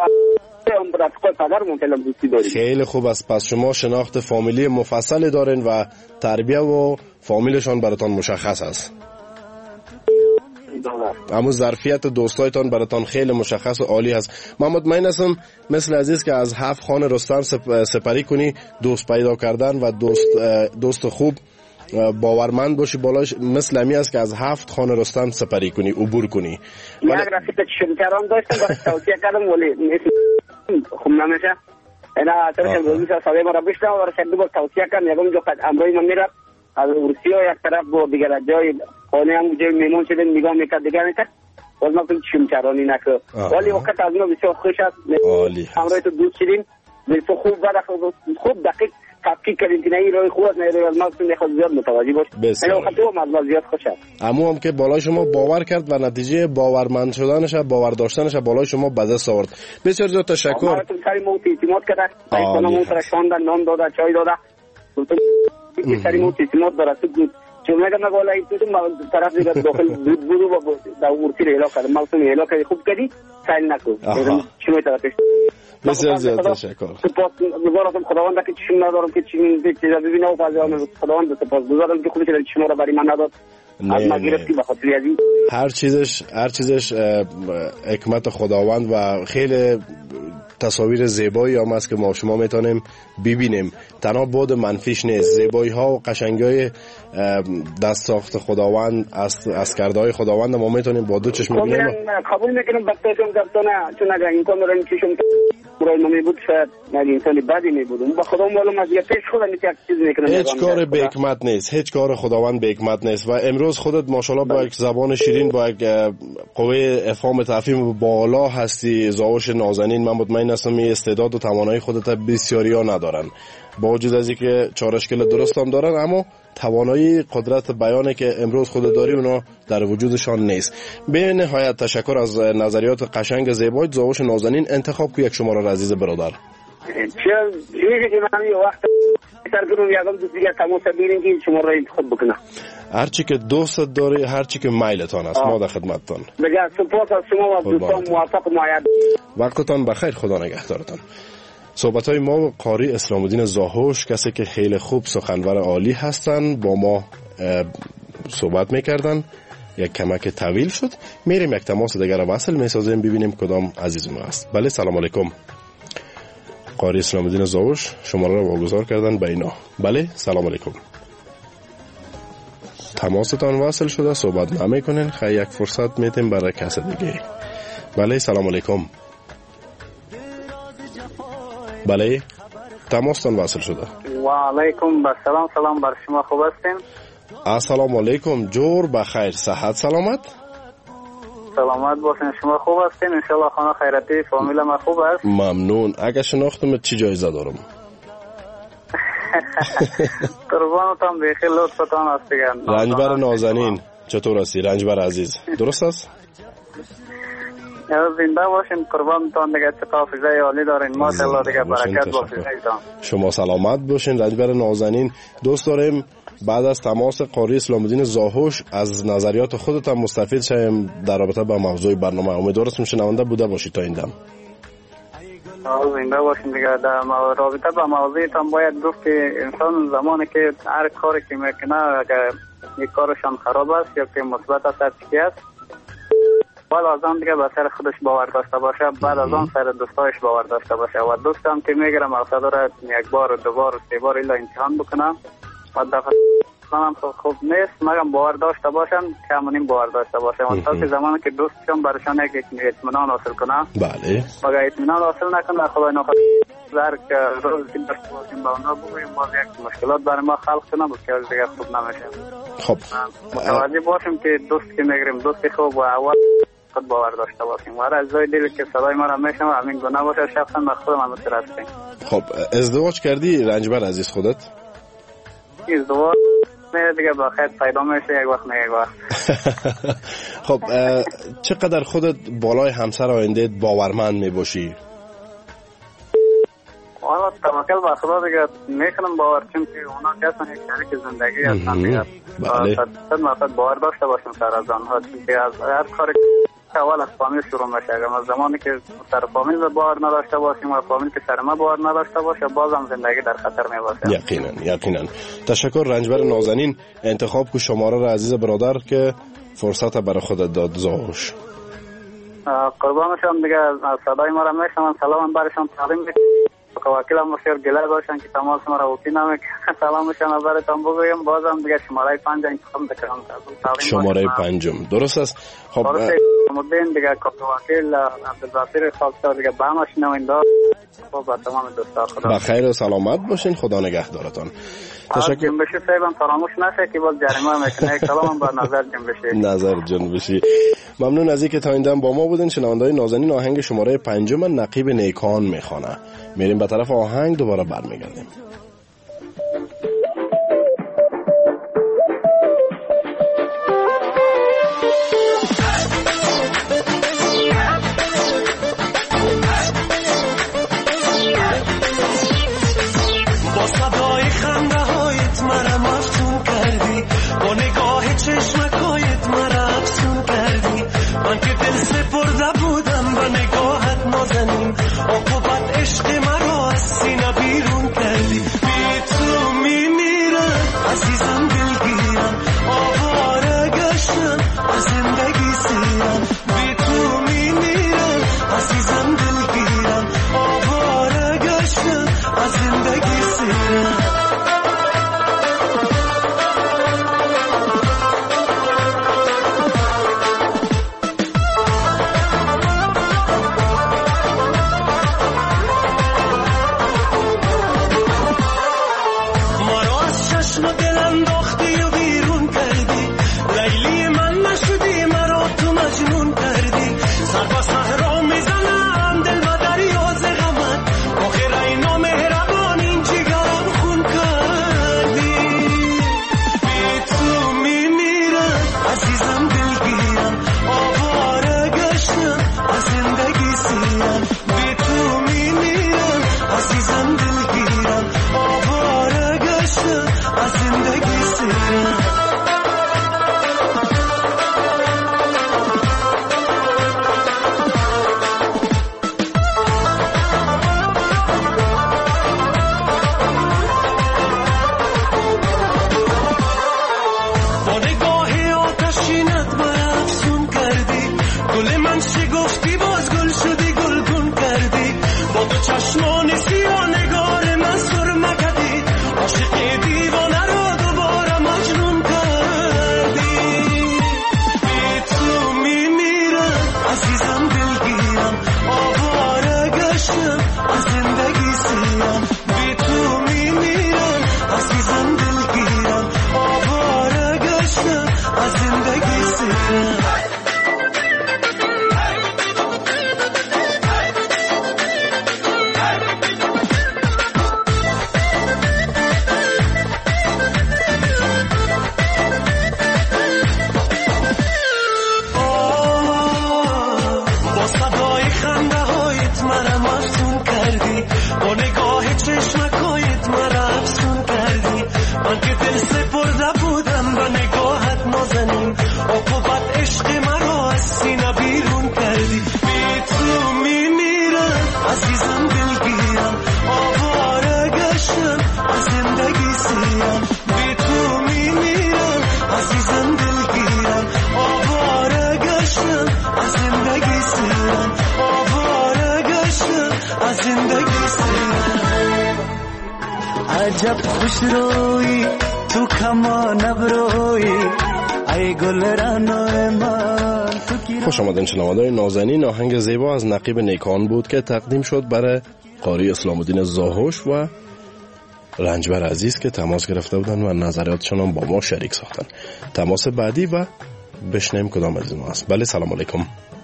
خیلی خوب است. پس شما شناخت فامیلی مفصلی دارین و تربیه و فامیلشان براتان مشخص است. اما ظرفیت دوستایتان براتان خیلی مشخص و عالی هست. من مطمئن هستم مثل عزیز که از 7 خانه رستم سپری کنی، دوست پیدا کردن و دوست خوب باورمند باشی بالاش مثل امی است که از 7 خانه رستم سپری کنی، عبور کنی. یک رفیق شمکران داشتم برای توصیه کردم ولی خوب نمیشه. اینا طرف روزی ساده مرا بشتم و رشد بار توصیه کردم یکم جو قد امروی من میرم از روسیه یک طرف با دیگر جای خانه هم جای میمون شدن نگاه میکرد دیگر میکرد باز ما کنید شمکرانی نکرد. ولی وقت از ما بسیار خوش است. امروی تو دوست شدیم بسیار خوب دقیق تحقیق کردیم که نه این روی خوب است نه روی از ما کنید خود زیاد متوجه باش. این وقت تو از ما زیاد خوش است. اما هم که بالای شما باور کرد و نتیجه باورمند شدنش باور داشتنش بالای شما به دست آورد. بسیار زیاد تشکر. ما تو سری موت اعتماد کرد. خانه موت را شاندن، نان داده، چای داده. سری موت اعتماد داره. چون میگم والا این تو طرف دیگه داخل بودو با در ورتی ریلا کرد. مالتون ریلا کرد خوب کردی سایل نکو. چون طرفش بسیار زیاد تشکر. سپاسگزارم خداوند که چشم ندارم که چیزا ببینم و فاضل خداوند سپاسگزارم که خودش شما را برای من نداد. از ما گرفتی به خاطر ازی. هر چیزش حکمت خداوند و خیلی تصاویر زیبایی هم است که ما شما میتونیم ببینیم. تنها بود منفیش نیست، زیبایی ها و قشنگی های دست ساخت خداوند از کردهای خداوند ما میتونیم با دو چشم ببینیم. قبول میکنم بچه‌تون گفتن چون اگر این کار رو چشم برای ما میبود شاید نگه انسانی بدی میبودم با خدا معلوم از پیش خودم یک چیز میکنم. هیچ کار به حکمت نیست، هیچ کار خداوند به حکمت نیست و امروز خودت ماشاءالله با یک زبان شیرین با یک قوه افهام تفهیم بالا هستی. زاوش نازنین من مطمئن هستم این استعداد و توانایی خودت بسیاریا ندارن، با وجود از اینکه چارشکل درست هم دارن اما توانایی قدرت بیانی که امروز خود داری اونا در وجودشان نیست. به نهایت تشکر از نظریات قشنگ زیبای زاوش نازنین. انتخاب کو یک شماره را عزیز برادر. چیزی که من یه وقت سرگرم یادم دوست دیگه تماس بگیریم که شما را انتخاب بکنم. هرچی که دوست داری، هرچی که میلتان است ما در خدمتتان. بگه سپاس از شما و دوستان موفق معید. وقتتان بخیر، خدا نگهدارتان. صحبت های ما قاری اسلام الدین زاهوش، کسی که خیلی خوب سخنور عالی هستن، با ما صحبت میکردن. یک کمک طویل شد. میریم یک تماس دیگر وصل میسازیم ببینیم کدام عزیز ما است. بله سلام علیکم. قاری اسلام الدین زاهوش شماره را واگذار کردن به اینا. بله سلام علیکم. تماستان وصل شده، صحبت نمیکنین. خیلی یک فرصت میتیم برای کس دیگه. بله سلام علیکم. بله تماستان وصل شده. و علیکم السلام. سلام بر شما، خوب هستین؟ السلام علیکم. جور بخیر، صحت سلامت؟ سلامت باشین. شما خوب هستین؟ انشالله خانه خیرتی فامیل ما خوب است. ممنون. اگه شناختم چی جایزه دارم؟ قربانتان بخی لطفتان است دیگه. رنجبر نازنین چطور هستی رنجبر عزیز؟ درست است؟ زنده باشین قربانتان دیگه. چه حافظه عالی دارین ماشاءالله دیگه. برکت باشه ایتان. شما سلامت باشین رنجبر نازنین. دوست داریم بعد از تماس قاری اسلام الدین زاهوش از نظریات خودت هم مستفید شیم در رابطه با موضوع برنامه. امیدوارم شنونده بوده باشید تا این دم. زنده باشین دیگه. در رابطه با موضوعتان باید گفت که انسان زمانی که هر کاری که میکنه اگر یک کارشان خراب است یا که مثبت است است بعد از آن دیگه به سر خودش باور داشته باشه، بعد از آن سر دوستایش باور داشته باشه و دوستم که میگیره مقصد داره یک بار و دو بار و سه بار الا امتحان بکنم و دفعه کنم خوب نیست مگم باور داشته باشن که همونیم باور داشته باشن و تا که زمانی که دوستشان برشان یک اطمینان حاصل کنم بله مگه اطمینان حاصل نکنه خدای نخواست که روز که داشته باشیم با اونا بگویم باز یک مشکلات برای ما خلق کنه بسیار دیگه خوب نمیشه. خب متوجه باشیم که دوست که میگیریم دوست خوب و اول خود باور داشته باشیم و از جای دل که صدای ما را میشنم همین گناه باشه شخصا من خودم هم متر هستیم. خب ازدواج کردی رنجبر عزیز خودت؟ ازدواج دیگه با خیر پیدا میشه یک وقت نه یک وقت. خب چقدر خودت بالای همسر آینده باورمند میباشی؟ والا توکل به خدا دیگه میکنم باور چون که اونا کسان یک شریک زندگی هستن دیگه. بله. صد مرتب باور داشته باشیم سر از آنها چون که از هر کاری اول از فامیل شروع میشه. اگر از زمانی که سر فامیل باور نداشته باشیم و فامیل که سر ما باور نداشته باشه بازم زندگی در خطر میباشه. یقینا. تشکر رنجبر نازنین. انتخاب کو شماره را عزیز برادر که فرصت برای خودت داد زاوش. قربانشان دیگه صدای ما را میشنون سلام برشان تقدیم میکنم. وکیلم بسیار گله داشتن که تماس ما را وکی نمیکنن سلامشان براتون بگویم بازم دیگه شماره 5 انتخاب بکنم. شماره 5 درست است. خب مدین دیگه وکیل عبدالبصیر خاکسار دیگه به همه شنونده خب با تمام دوستان خدا بخیر و سلامت باشین. خدا نگهدارتان. تشکر. جنبشی صاحبم فراموش نشه که باز جریمه میکنه. سلام بر نظر جنبشی. نظر جنبشی. ممنون از اینکه تا این دم با ما بودین. شنونده‌های نازنین آهنگ شماره 5 نقیب نیکان میخوانه. میریم به طرف آهنگ دوباره برمیگردیم. با صدای خنده هایت مرا مفتون کردی، با نگاه چشمکایت مرا افسون کردی. من که دل سپرده بودم به نگاهت نازنین، عاقبت عشق مرا از سینه بیرون کردی. بی تو میمیرم عزیزم دلگیرم، آواره گشتم از زندگی سیرم. بی تو میمیرم عزیزم دلگیرم، آواره گشتم از زندگی سیرم. مرا مفتون کردی، عجب خوش روی تو کمان ابروی ای گل رانای من. خوش آمدین شنوندگان نازنین. آهنگ زیبا از نقیب نیکان بود که تقدیم شد برای قاری اسلام الدین زاهوش و رنجبر عزیز که تماس گرفته بودن و نظریاتشون هم با ما شریک ساختن. تماس بعدی و بشنیم کدام عزیز ما است. بله سلام علیکم.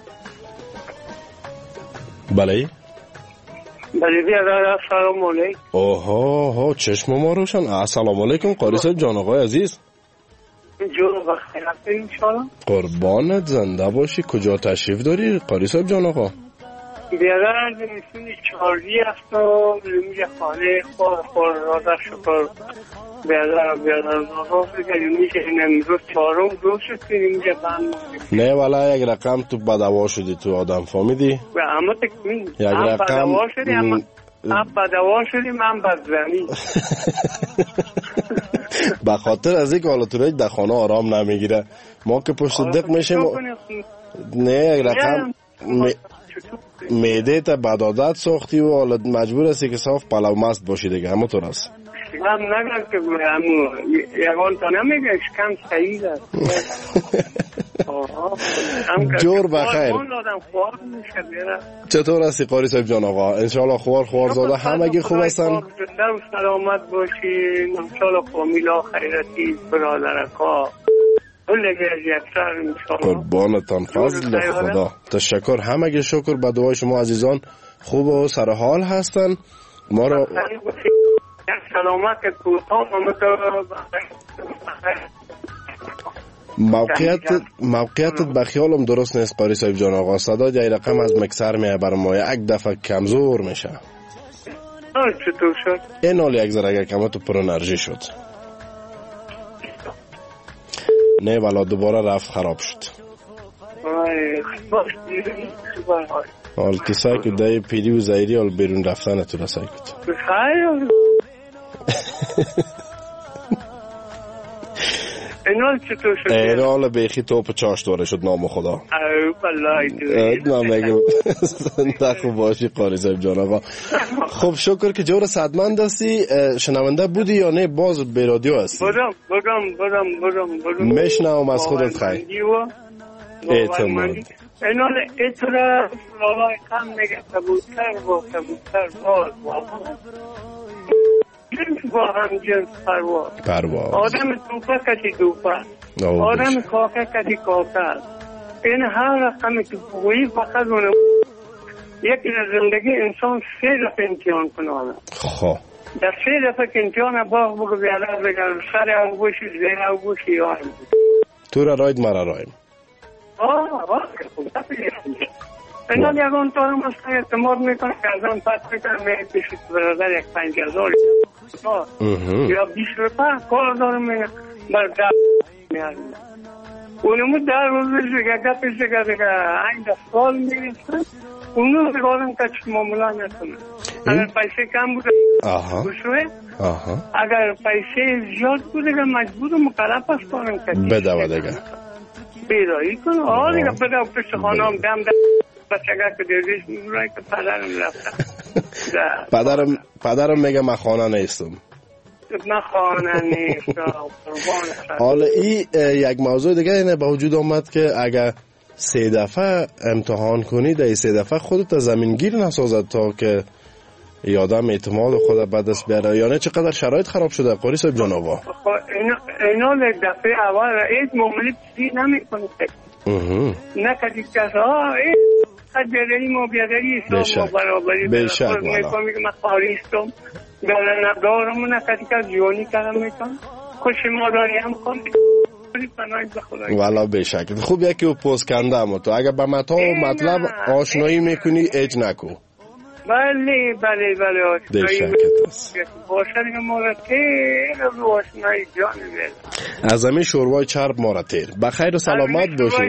بله بیادر سلام علیکم. اوه چشم ما روشن. السلام علیکم قاری صاحب جان آقای عزیز. جون بخیر انشالله. قربانت زنده باشی. کجا تشریف داری قاری صاحب جان آقا؟ بیادر نمیسونی چهارجی هست و میگه خانه خور راده شکر بیادر نازاز بگه میشه نمیروز چهارم روز شد که میگه بند نه والا یک رقم تو بدوا شدی تو آدم فهمیدی؟ اما تکمین یک رقم بدوا شدی هم بدوا شدی من بدزنی به خاطر از اینکه حالا تو در خانه آرام نمیگیره ما که پشت دق میشیم نه یک رقم معده تا بد عادت ساختی و حالا مجبور هستی که صاف پلو مست باشی دیگه همونطور است. هم نگرد که یکان تا نمیگه اشکم سعید است. جور بخیر. چطور هستی قاری صاحب جان آقا؟ انشالله خوار زاده همگی خوب هستن؟ زنده و سلامت باشی. انشالله فامیلا خیرتی برادرکا قربانتان فضل خدا. تشکر همگی شکر. به دعای شما عزیزان خوب و سر حال هستن. ما را سلامت موقعیتت به خیالم درست نیست قاری صاحب جان آقا. صدا جای رقم از مکسر میه بر ما یک دفعه کمزور میشه. چطور شد؟ این حال یک ذره کم تو پر انرژی شد. نه والا دوباره رفت خراب شد. حال که سعی کد دای پیری و زایری حال بیرون رفتن تو را سعی کد. اینال چطور شد؟ اینال بیخی توپ چاش دوره شد نام خدا. نام زنده خوب باشی قاری صاحب جان آقا. خب شکر که جور صدمند هستی. شنونده بودی یا نه باز به رادیو هستی؟ برم میشنوم از خودت خیر. اعتماد اینال اعتراف لالای کم نگه کبوتر باز جنس با هم جنس پرواز. آدم دوپه کتی دوپه، آدم کاکه کتی کاکه. این هر رقمی که بگویی فقط اونه یکی زندگی انسان 3 دفعه امتحان کنه. خب در 3 دفعه که امتحان باغ بگو بیادر بگرم سر او گوشی زیر او گوشی یایم تو را راید مرا رایم. اینال یکان تارم است که اعتماد میکنه که از آن پس میکنه میگه پیشت برادر یک 5000 یا 20 روپه کار دارم میگه بر در میارم اونمو در روز بشگه گپش دیگه این دستال میگیستن اونو بگارم که چه معامله نکنه. اگر پیسه کم بوده بشوه اگر پیسه زیاد بوده که مجبور مکلف است کنم که بدوه دیگه بیدایی کنه. دیگه بده پشت خانم دم بچگه که دیدیش میگوره که پدرم رفتم. پدرم میگه من خانه نیستم. من خانه نیستم. حالا این یک موضوع دیگه اینه به وجود آمد که اگر 3 دفعه امتحان کنی در 3 دفعه خودت زمینگیر نسازد تا که یادم اعتماد خود به دست بیاره. یعنی چقدر شرایط خراب شده قاری صاحب جان آقا؟ اینا یک دفعه اول ایت معامله چیزی نمی کنه نه کدی کس بیادری ما بیادری اسلام ما برابری بشک والا میگه من خواهریستم دارم ندارم نه کدی کس جوانی کردم میکنم خوش ماداری هم کنم والا بشک. خوب یکی و پوست کنده اما تو اگر به متا و مطلب آشنایی میکنی ایج نکو. بله آشنایی باشه دیگه ما را تیر رو آشنایی جان بیده از همین شوروای چرب ما را تیر. بخیر و سلامت باشی.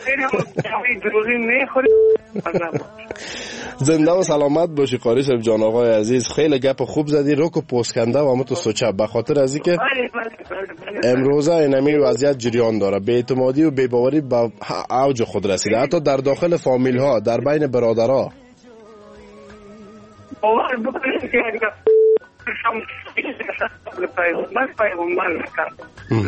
زنده و سلامت باشی قاری صاحب جان آقای عزیز. خیلی گپ خوب زدی رک و پوسکنده و همه تو سوچه به خاطر از اینکه امروزه اینمی وضعیت جریان داره. بی‌اعتمادی و بی‌باوری به اوج خود رسیده حتی در داخل فامیل ها در بین برادرها. پیغمبر نکرد.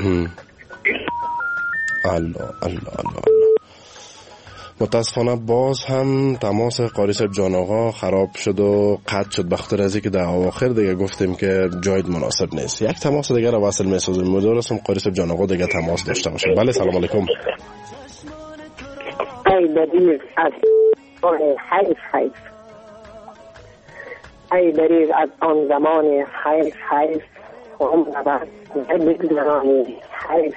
الله. متاسفانه باز هم تماس قاری صاحب جان آقا خراب شد و قطع شد، بخاطر از اینکه در اواخر دیگه گفتیم که جای مناسب نیست. یک تماس دیگه رو وصل می‌سازیم. امیدوارم قاری صاحب جان آقا دیگه تماس داشته باشه. بله سلام علیکم. ای دریغ از ای دریغ از آن زمان حیف عمر بعد بگذرانی حیف.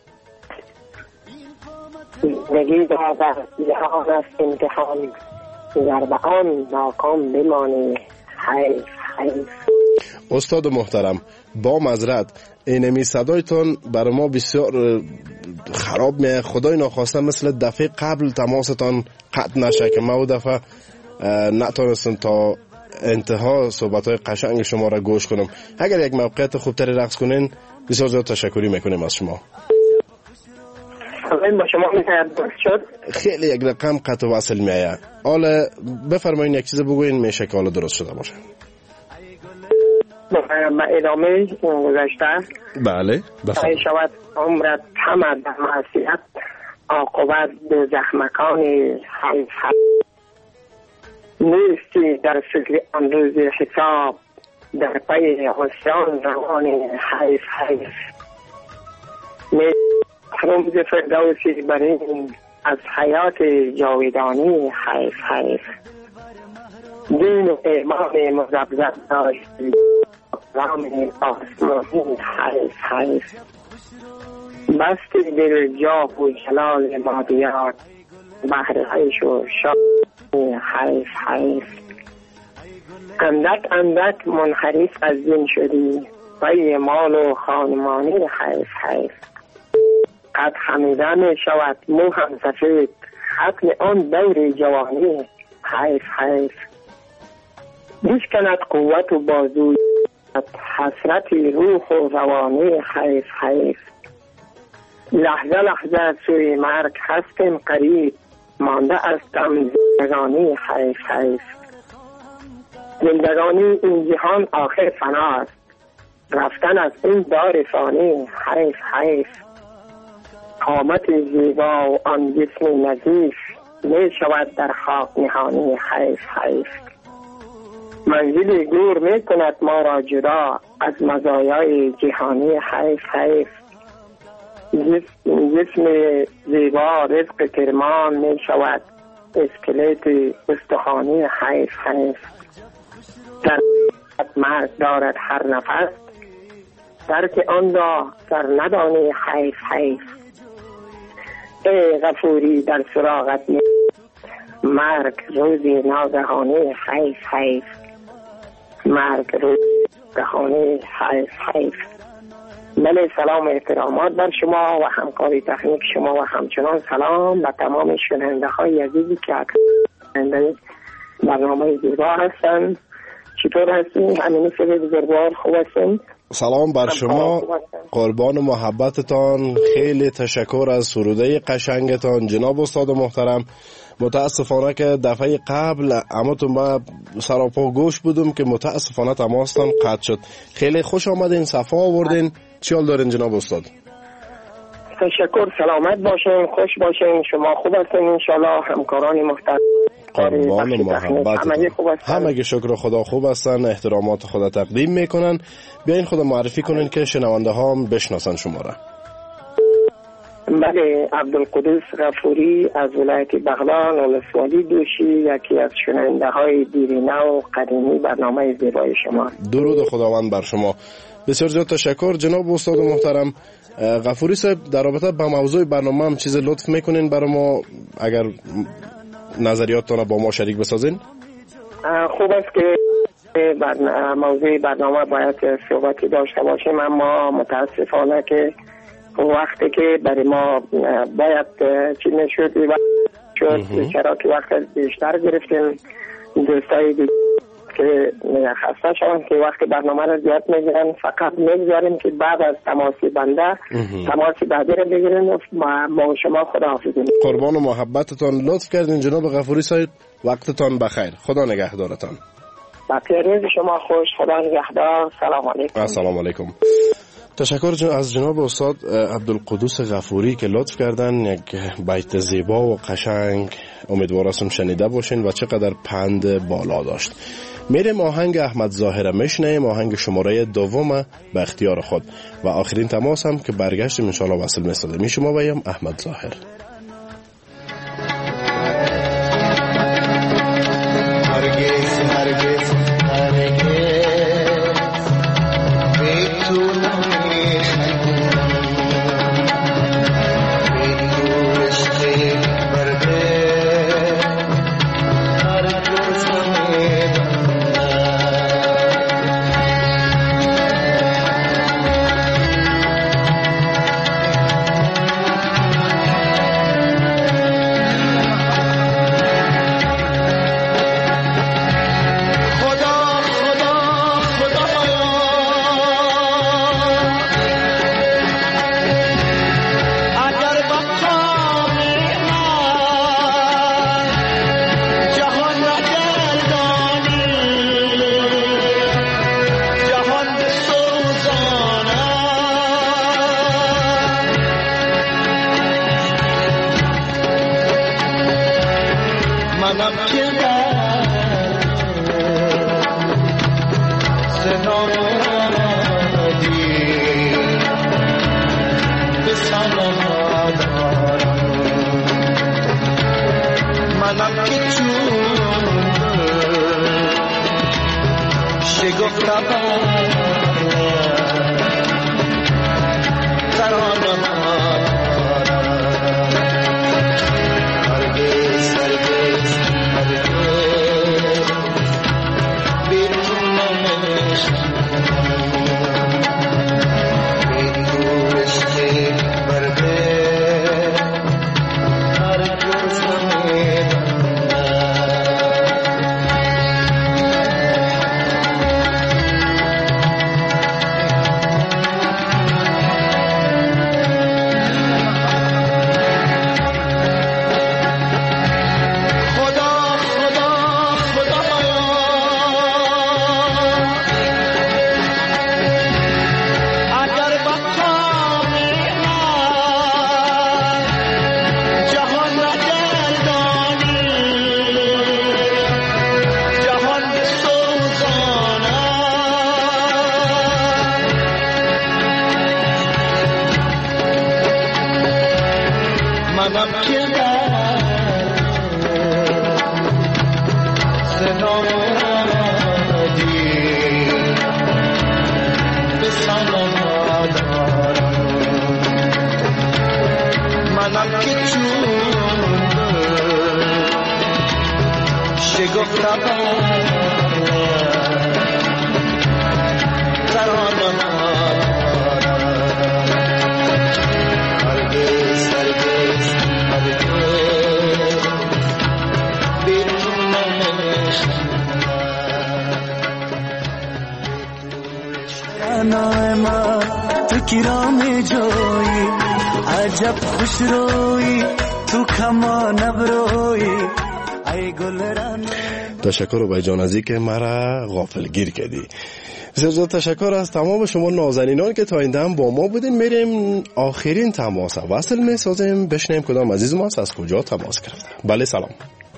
زندگی را در جهان است امتحان، در به آن ناکام بمانی حیف. استاد محترم با معذرت اینمی صدایتون برای ما بسیار خراب میه. خدای ناخواسته مثل دفعه قبل تماستان قطع نشه که ما دفعه نتونستم تا انتها صحبت‌های قشنگ شما را گوش کنم. اگر یک موقعیت خوبتری رقص کنین بسیار زیاد تشکری میکنیم از شما. با شما شد خیلی یک رقم قطع وصل میایه. حالا بفرمایین یک چیز بگوین میشه که حالا درست شده باشه. با ادامه گذشته بله بفرمایید. شود عمرت همه در معصیت، عاقبت به زخمکان حیف. نیستی در فکر آن روز حساب، در پی عصیان روان حیف. رمز فردوسی برین از حیات جاودانی حیف. دین و ایمان مذبذب داشتی، رام آسمانی حیف. بستی دل جاه و جلال مادیات، بحر عیش و شانی حیف. اندک منحرف از دین شدی، پی مال و خانمانی حیف. قد خمیده می شود مو هم سفید، ختم آن دور جوانی حیف. بشکند قوت و بازوی، حسرت روح و روانی حیف. لحظه سوی مرگ هستیم قریب، مانده استم زندگانی حیف. زندگانی این جهان آخر فناست، رفتن از این دار فانی حیف. قامت زیبا و آن جسم نظیف، می شود در خاک نهانی حیف. منزل دور می کند ما را جدا از مزایای جهانی حیف. جسم زیبا رزق کرمان می شود اسکلت استخوانی حیف. در مرگ دارد هر نفس، درک آن را در ندانی حیف. ای غفوری در سراغت مرگ روزی ناگهانی حیف. مرگ روزی ناگهانی حیف. بله سلام و احترامات بر شما و همکاری تکنیک شما و همچنان سلام به تمام شنونده های عزیزی که شنونده برنامه زیبا هستند. چطور هستین؟ همین سبب بزرگوار خوب هستین؟ سلام بر شما، قربان محبتتان. خیلی تشکر از سروده قشنگتان جناب استاد محترم. متاسفانه که دفعه قبل اماتون با سراپا گوش بودم که متاسفانه تماستان قطع شد. خیلی خوش آمدین، صفا آوردین. چی حال دارین جناب استاد؟ تشکر، سلامت باشین، خوش باشین. شما خوب هستین انشالله؟ همکاران محترم قربان محبت همه شکر خدا خوب هستن، احترامات خدا تقدیم میکنن. بیاین خدا معرفی کنین که شنونده ها هم بشناسن شما را. بله، عبدالقدوس غفوری از ولایت بغلان ولسوالی دوشی، یکی از شنونده های دیرینه و قدیمی برنامه زیبای شما. درود خداوند بر شما. بسیار زیاد تشکر جناب استاد محترم. غفوری صاحب در رابطه با موضوع برنامه هم چیز لطف میکنین برای ما، اگر نظریاتتان با ما شریک بسازین؟ خوب است که موضوع برنامه باید صحبتی داشته باشیم، اما متاسفانه که وقتی که برای ما باید چی نشد چرا که وقت بیشتر گرفتیم دوستای دیگه که خسته شوند که وقت برنامه را زیاد میگیرن، فقط میگذاریم که بعد از تماسی بنده تماسی بعدی را بگیرن و با شما خداحافظی. قربان و محبتتان، لطف کردین جناب غفوری صاحب. وقتتان بخیر، خدا نگهدارتان. بقیه روز شما خوش. خدا نگهدار. سلام علیکم. السلام علیکم. تشکر از جناب استاد عبدالقدوس غفوری که لطف کردن یک بیت زیبا و قشنگ امیدوارم شنیده باشین و چقدر پند بالا داشت. میریم آهنگ احمد ظاهر میشنیم، آهنگ شماره دوم به اختیار خود و آخرین تماس هم که برگشتیم انشاءالله وصل می‌سازه. می شما ویم احمد ظاهر. هرگز هرگز هرگز عجب خوش روی تو کما نبروی ای گلران. تشکر بای جان ازی که مرا غافل گیر کردی. بسیار زیاد تشکر از تمام شما نازنینان که تا این دم با ما بودین. میریم آخرین تماس وصل میسازیم، بشنیم کدام عزیز ما از کجا تماس کرده. بله سلام.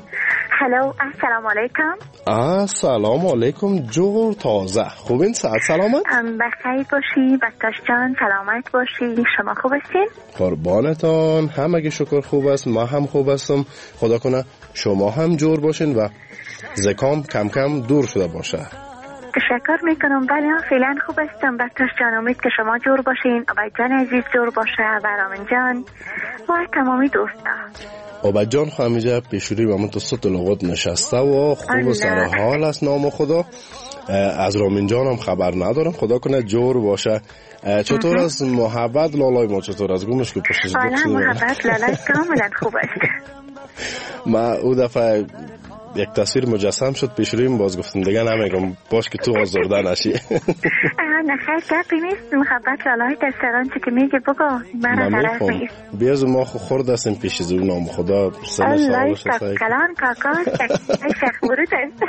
هلو السلام علیکم. السلام علیکم جور تازه. خوبین؟ صحت سلامت؟ بخیر باشی بکتاش جان، سلامت باشی. شما خوب هستین؟ قربانتان، همگی شکر خوب است، ما هم خوب هستم. خدا کنه شما هم جور باشین و زکام کم کم دور شده باشه. تشکر میکنم. بله فعلا خوب هستم بکتاش جان. امید که شما جور باشین، عبید جان عزیز جور باشه و رامین جان و تمامی دوستا. عبید جان خواهم اینجا پیشوری به من تو صد لغت نشسته و خوب و سرحال است نام خدا. از رامین جان هم خبر ندارم، خدا کنه جور باشه. چطور از محبت لالای ما؟ چطور از گمش که پشتش محبت لالای کاملا خوب است. ما او دفعه یک تصویر مجسم شد پیش رویم. باز گفتم دیگه نمیگم باش که تو آزرده نشی. نه خیلی گپی نیست. محبت لالای دستران چی که میگه بگو من طرف نیست. بیازو ما خورد هستیم پیش زور نام خدا سلام سلام کلان کاکا شیخ ورود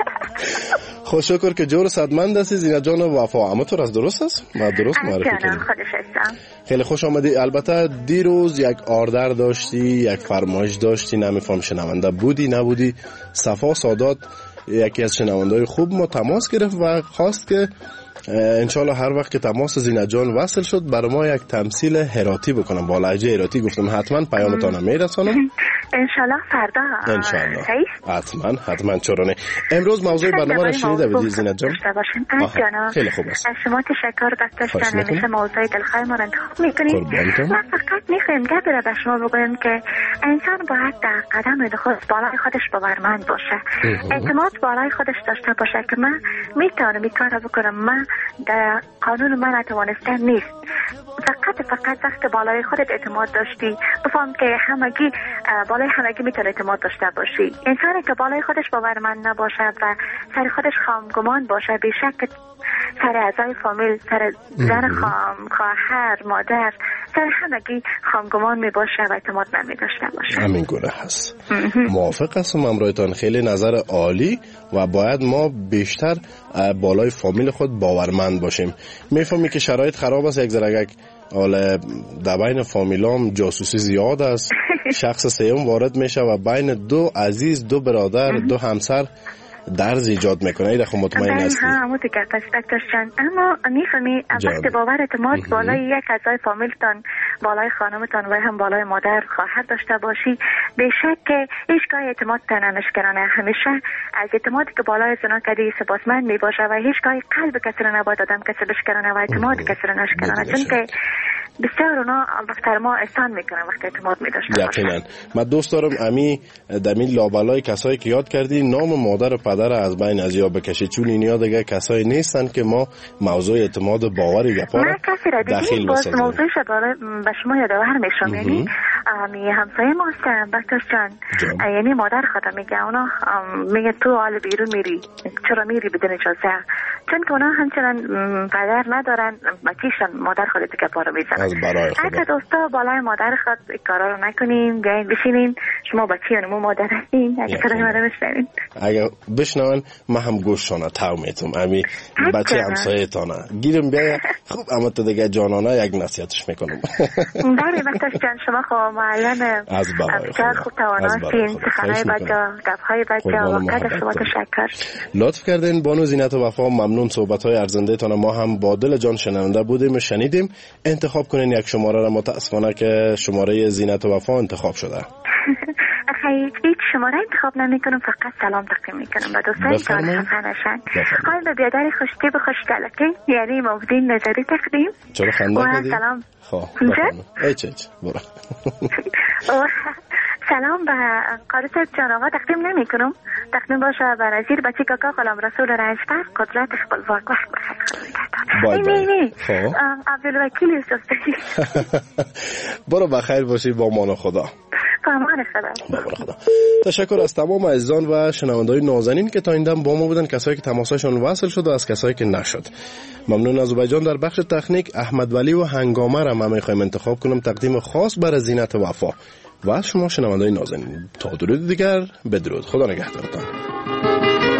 خوش شکر که جور صدمند هستی زینت جان وفا. اما تو از درست است؟ ما درست معرفی کردیم. خودش هستم. خیلی خوش آمدی. البته دیروز یک آردر داشتی، یک فرمایش داشتی، نمیفهم شنونده بودی نبودی. صفا سادات یکی از شنونده‌های خوب ما تماس گرفت و خواست که انشالله هر وقت که تماس زینت جان وصل شد برای ما یک تمثیل هراتی بکنم با لهجه هراتی. گفتم حتما پیامتان میرسانم انشالله فردا. انشالله حتما چرا. امروز موضوع برنامه را شنیده بودی زینت جان؟ خیلی خوب است. از شما تشکر داشتن. همیشه موضوع دلخواه ما را انتخاب میکنیم. ما فقط میخوایم گپی را به شما بگویم که انسان باید در قدم خود بالای خودش باورمند باشه، اعتماد بالای خودش داشته باشه که من میتونم این کار را بکنم، من در قانون من نتوانستم نیست. فقط وقت بالای خودت اعتماد داشتی بفهم که همگی بالای همگی میتونه اعتماد داشته باشی. انسانی که بالای خودش باورمند نباشد و سر خودش خامگمان باشه بیشک سر اعضای فامیل، سر زن خواهر، مادر، سر همگی خامگمان می باشه و اعتماد نمی داشته باشه. همین گونه هست. موافق هستم امرایتان. خیلی نظر عالی و باید ما بیشتر بالای فامیل خود باورمند باشیم. میفهمی که شرایط خراب است، یک ذره حالا در بین فامیلام جاسوسی زیاد است. شخص سوم وارد میشه و بین دو عزیز، دو برادر، دو همسر درز ایجاد میکنه. ایده خب مطمئن هستی؟ همون دیگه دکتر جان. اما میفهمی وقتی باور اعتماد بالای یک اعضای فامیلتان، بالای خانمتان و هم بالای مادر خواهر داشته باشی بیشک که هیچگاه اعتماد نمیشکنه. همیشه از اعتمادی که بالای زنا کردی سپاسمند میباشه و هیچگاه قلب کسی را نباید آدم کسی بشکنه و اعتماد کسی را نشکنه، چون که بسیار اونا وقتی ما احسان میکنن وقتی اعتماد میداشتن. یقینا. من دوست دارم امی دمی لابلای کسایی که یاد کردی نام مادر و پدر از بین از یاد بکشی، چون اینیا دیگه کسایی نیستن که ما موضوع اعتماد و باور گپا را داخل بسازیم. موضوعش به شما یادآور میشم. یعنی می همسایه ما هستن دکتر جان. یعنی مادر خودم میگه اونا میگه تو حال بیرون میری، چرا میری بدون اجازه؟ چون که اونا همچنان پدر ندارن، بچیشان مادر خودت گپا رو میزنن. اگه دوستا بالای مادر خود کارا رو نکنیم، بیاین بشینین شما بچیانمو مادر هستین، اگه کارای ما رو بشنوین، اگه بشنون ما هم گوششانه تو میتونم امی بچه همسایه تانه گیرم بیا خوب. اما تو دیگه جانانه یک نصیحتش میکنم. بله بچه جان شما خب معلم بسیار خوب توانستین، سخنهای بچه، گپهای بچه، واقعا شما تشکر. لطف کردین بانو زینت وفا. ممنون صحبت‌های ارزنده تان. ما هم با دل جان شنونده بودیم و شنیدیم. انتخاب کنین یک شماره را. متاسفانه که شماره زینت وفا انتخاب شده. هیچ شماره انتخاب نمیکنم، فقط سلام تقدیم میکنم به دوستانی که خفه نشن. حال به بیادر خوشتی به خوشگلکی یعنی مبدین نظری تقدیم. چرا خنده کردی؟ سلام. خب ایچ برو. سلام به قارس جان آقا تقدیم نمی کنم. تقدیم باشه به نظیر بچه کاکا غلام رسول رنجبر قدرت خپلواک وقت بخیر. نه عبدالوکیل استاذی. برو بخیر باشی با مان خدا. خدا. تشکر از تمام عزیزان و شنونده‌های نازنین که تا این دم با ما بودن، کسایی که تماسشون وصل شد و از کسایی که نشد. ممنون از اوبایجان. در بخش تکنیک احمد ولی و هنگامه را من می‌خوایم انتخاب کنم تقدیم خاص برای زینت وفا و شما شنونده‌های نازنین. تا درود دیگر بدرود. خدا نگهدارتان.